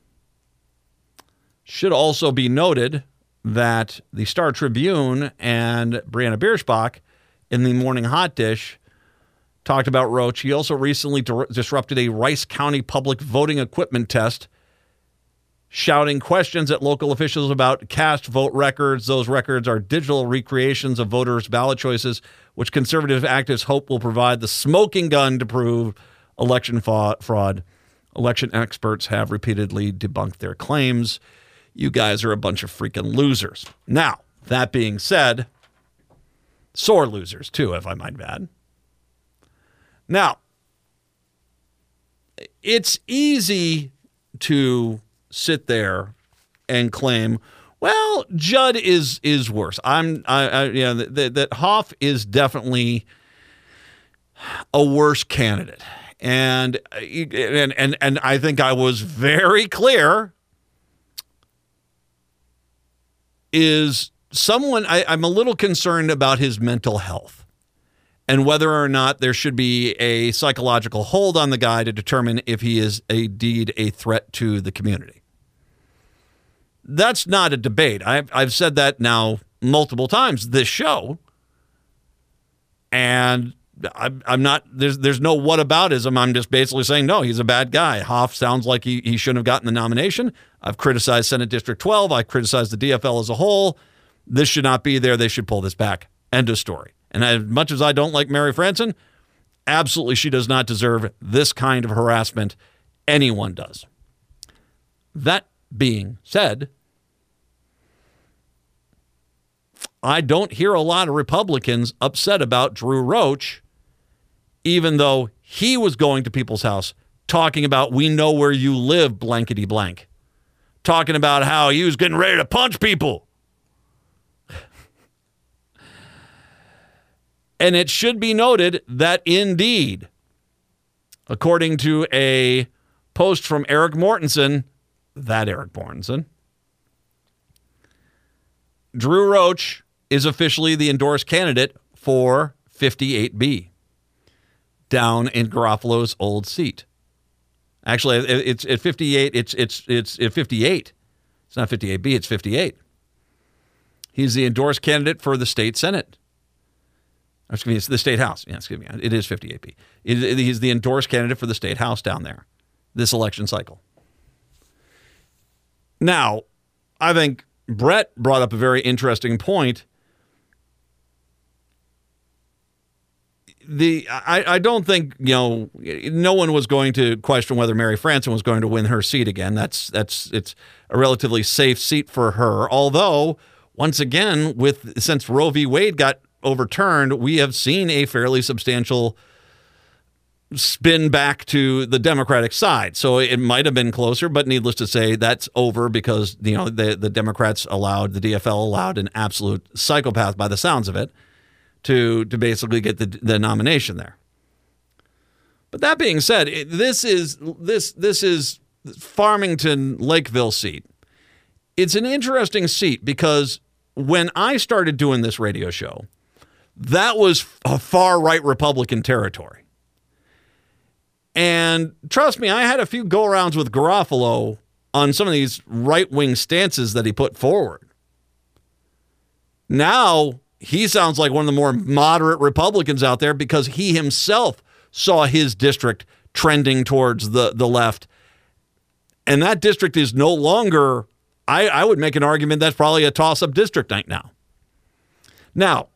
Should also be noted that the Star Tribune and Brianna Bierschbach in the Morning Hot Dish talked about Roach. He also recently disrupted a Rice County public voting equipment test, shouting questions at local officials about cast vote records. Those records are digital recreations of voters' ballot choices, which conservative activists hope will provide the smoking gun to prove election fraud. Election experts have repeatedly debunked their claims. You guys are a bunch of freaking losers. Now, that being said, sore losers too, if I might add. Now, it's easy to sit there and claim, well, Judd is worse. That Hoff is definitely a worse candidate, and I think I was very clear. Is someone I'm a little concerned about his mental health and whether or not there should be a psychological hold on the guy to determine if he is indeed a threat to the community. That's not a debate. I've said that now multiple times this show, and I'm not. There's no whataboutism. I'm just basically saying no. He's a bad guy. Hoff sounds like he shouldn't have gotten the nomination. I've criticized Senate District 12. I criticized the DFL as a whole. This should not be there. They should pull this back. End of story. And as much as I don't like Mary Franson, absolutely she does not deserve this kind of harassment. Anyone does. That being said, I don't hear a lot of Republicans upset about Drew Roach, even though he was going to people's house talking about, "We know where you live, blankety blank." Talking about how he was getting ready to punch people. And it should be noted that indeed, according to a post from Eric Mortensen, Drew Roach is officially the endorsed candidate for 58B down in Garofalo's old seat. Actually, it's at 58. It's at 58. It's not 58B. It's 58. He's the endorsed candidate for the state Senate. Excuse me, it's the state house. Yeah, excuse me. It is 58B. He's the endorsed candidate for the state house down there this election cycle. Now, I think Brett brought up a very interesting point. I don't think, no one was going to question whether Mary Franson was going to win her seat again. It's a relatively safe seat for her. Although, once again, since Roe v. Wade got overturned, we have seen a fairly substantial spin back to the Democratic side. So it might have been closer, but needless to say, that's over because the Democrats the DFL allowed an absolute psychopath by the sounds of it to basically get the nomination there. But that being said, this is Farmington Lakeville seat. It's an interesting seat because when I started doing this radio show, that was a far right Republican territory. And trust me, I had a few go-arounds with Garofalo on some of these right-wing stances that he put forward. Now, he sounds like one of the more moderate Republicans out there because he himself saw his district trending towards the left. And that district is no longer, I would make an argument that's probably a toss-up district right now. Now,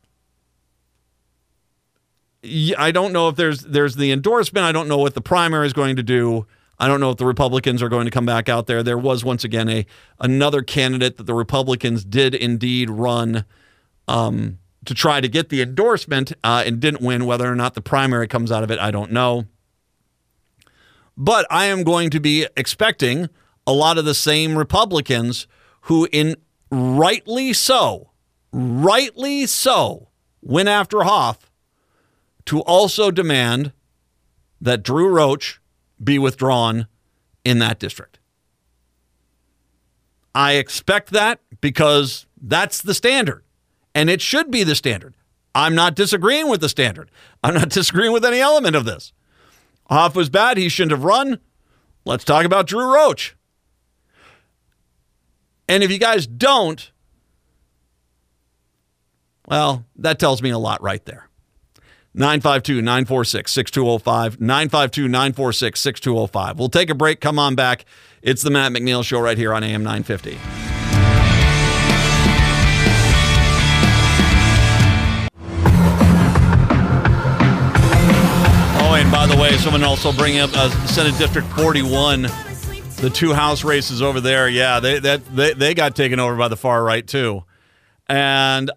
I don't know if there's the endorsement. I don't know what the primary is going to do. I don't know if the Republicans are going to come back out there. There was once again another candidate that the Republicans did indeed run to try to get the endorsement and didn't win. Whether or not the primary comes out of it, I don't know. But I am going to be expecting a lot of the same Republicans who, rightly so, went after Hoff to also demand that Drew Roach be withdrawn in that district. I expect that because that's the standard, and it should be the standard. I'm not disagreeing with the standard. I'm not disagreeing with any element of this. Hoff was bad. He shouldn't have run. Let's talk about Drew Roach. And if you guys don't, well, that tells me a lot right there. 952-946-6205. 952-946-6205. We'll take a break. Come on back. It's the Matt McNeil Show right here on AM 950. Oh, and by the way, someone also bringing up Senate District 41, the two House races over there. Yeah, they got taken over by the far right too. And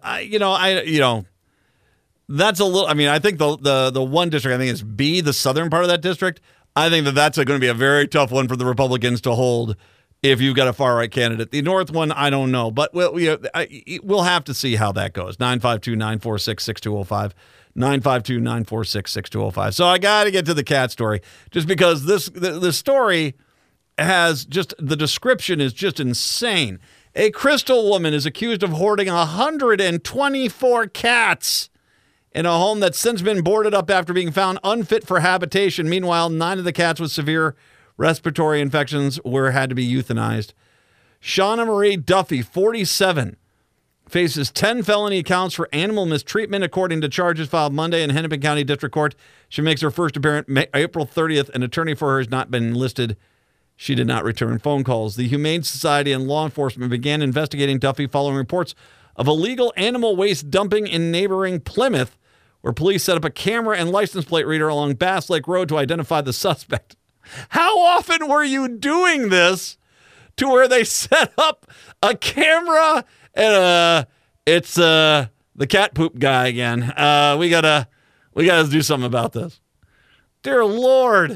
that's a little. I mean, I think the one district, I think it's B, the southern part of that district. I think that's going to be a very tough one for the Republicans to hold if you've got a far right candidate. The north one, I don't know, but we'll have to see how that goes. 952-946-6205. 952-946-6205. So I got to get to the cat story, just because the story has just, the description is just insane. A Crystal woman is accused of hoarding 124 cats in a home that's since been boarded up after being found unfit for habitation. Meanwhile, 9 of the cats with severe respiratory infections had to be euthanized. Shauna Marie Duffy, 47, faces 10 felony counts for animal mistreatment, according to charges filed Monday in Hennepin County District Court. She makes her first appearance April 30th. An attorney for her has not been enlisted. She did not return phone calls. The Humane Society and law enforcement began investigating Duffy following reports of illegal animal waste dumping in neighboring Plymouth, where police set up a camera and license plate reader along Bass Lake Road to identify the suspect. How often were you doing this to where they set up a camera and it's the cat poop guy again? We gotta do something about this. Dear Lord.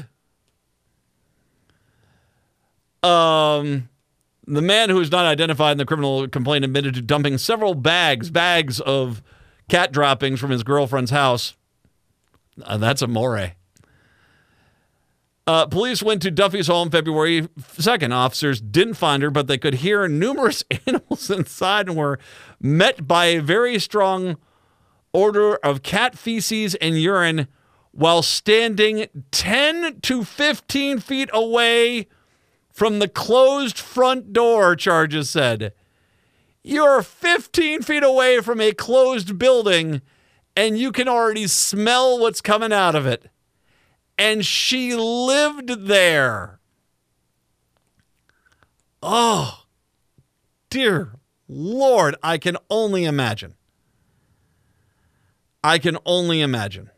The man who is not identified in the criminal complaint admitted to dumping several bags of cat droppings from his girlfriend's house. That's amore. Police went to Duffy's home February 2nd. Officers didn't find her, but they could hear numerous animals inside and were met by a very strong odor of cat feces and urine while standing 10 to 15 feet away from the closed front door, charges said. You're 15 feet away from a closed building, and you can already smell what's coming out of it. And she lived there. Oh, dear Lord, I can only imagine. I can only imagine.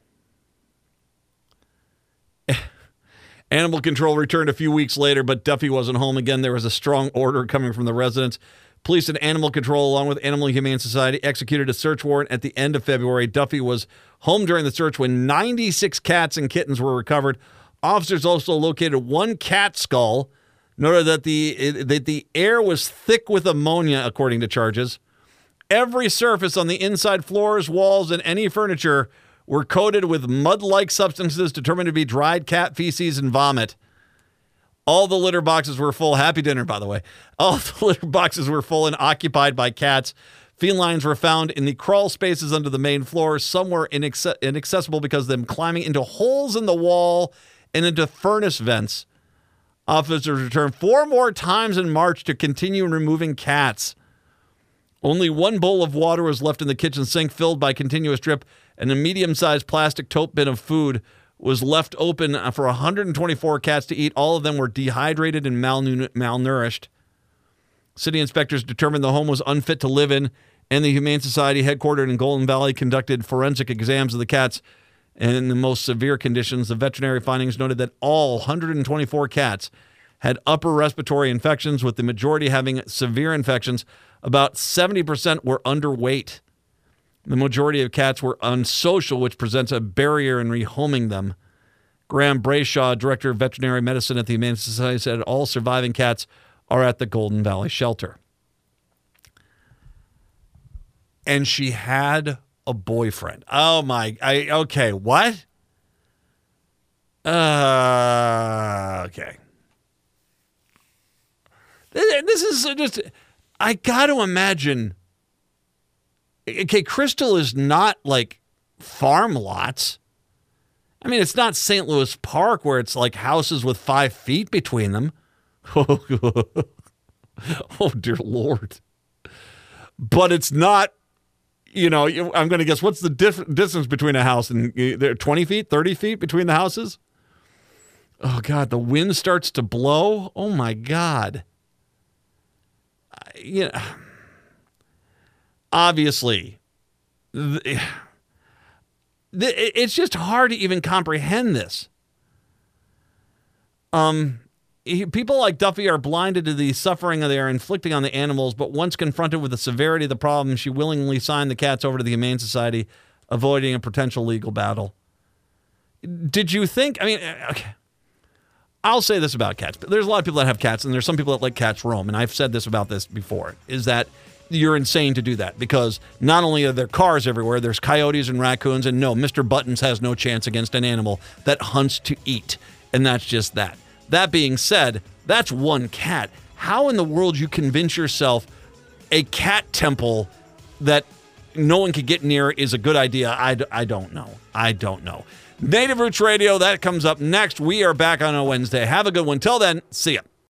Animal control returned a few weeks later, but Duffy wasn't home again. There was a strong order coming from the residents. Police and animal control, along with Animal Humane Society, executed a search warrant at the end of February. Duffy was home during the search when 96 cats and kittens were recovered. Officers also located one cat skull, noted that the air was thick with ammonia, according to charges. Every surface on the inside floors, walls, and any furniture were coated with mud-like substances determined to be dried cat feces and vomit. All the litter boxes were full. Happy dinner, by the way. All the litter boxes were full and occupied by cats. Felines were found in the crawl spaces under the main floor. Some were inaccessible because of them climbing into holes in the wall and into furnace vents. Officers returned 4 more times in March to continue removing cats. Only 1 bowl of water was left in the kitchen sink, filled by continuous drip, and a medium-sized plastic tote bin of food was left open for 124 cats to eat. All of them were dehydrated and malnourished. City inspectors determined the home was unfit to live in, and the Humane Society, headquartered in Golden Valley, conducted forensic exams of the cats. And in the most severe conditions, the veterinary findings noted that all 124 cats had upper respiratory infections, with the majority having severe infections. About 70% were underweight. The majority of cats were unsocial, which presents a barrier in rehoming them. Graham Brayshaw, director of veterinary medicine at the Humane Society, said all surviving cats are at the Golden Valley shelter. And she had a boyfriend. Oh my, okay, what? Okay. This is just, I got to imagine. Okay, Crystal is not like farm lots. I mean, it's not St. Louis Park where it's like houses with 5 feet between them. Oh, dear Lord. But it's not, I'm going to guess, what's the distance between a house and 20 feet, 30 feet between the houses? Oh, God, the wind starts to blow. Oh, my God. Obviously, it's just hard to even comprehend this. People like Duffy are blinded to the suffering they are inflicting on the animals, but once confronted with the severity of the problem, she willingly signed the cats over to the Humane Society, avoiding a potential legal battle. Did you think, okay, I'll say this about cats, but there's a lot of people that have cats, and there's some people that let cats roam, and I've said this about this before, is that you're insane to do that, because not only are there cars everywhere, there's coyotes and raccoons, and no, Mr. Buttons has no chance against an animal that hunts to eat, and that's just that. That being said, that's one cat. How in the world you convince yourself a cat temple that no one could get near is a good idea? I don't know. I don't know. Native Roots Radio, that comes up next. We are back on a Wednesday. Have a good one. Till then, see ya.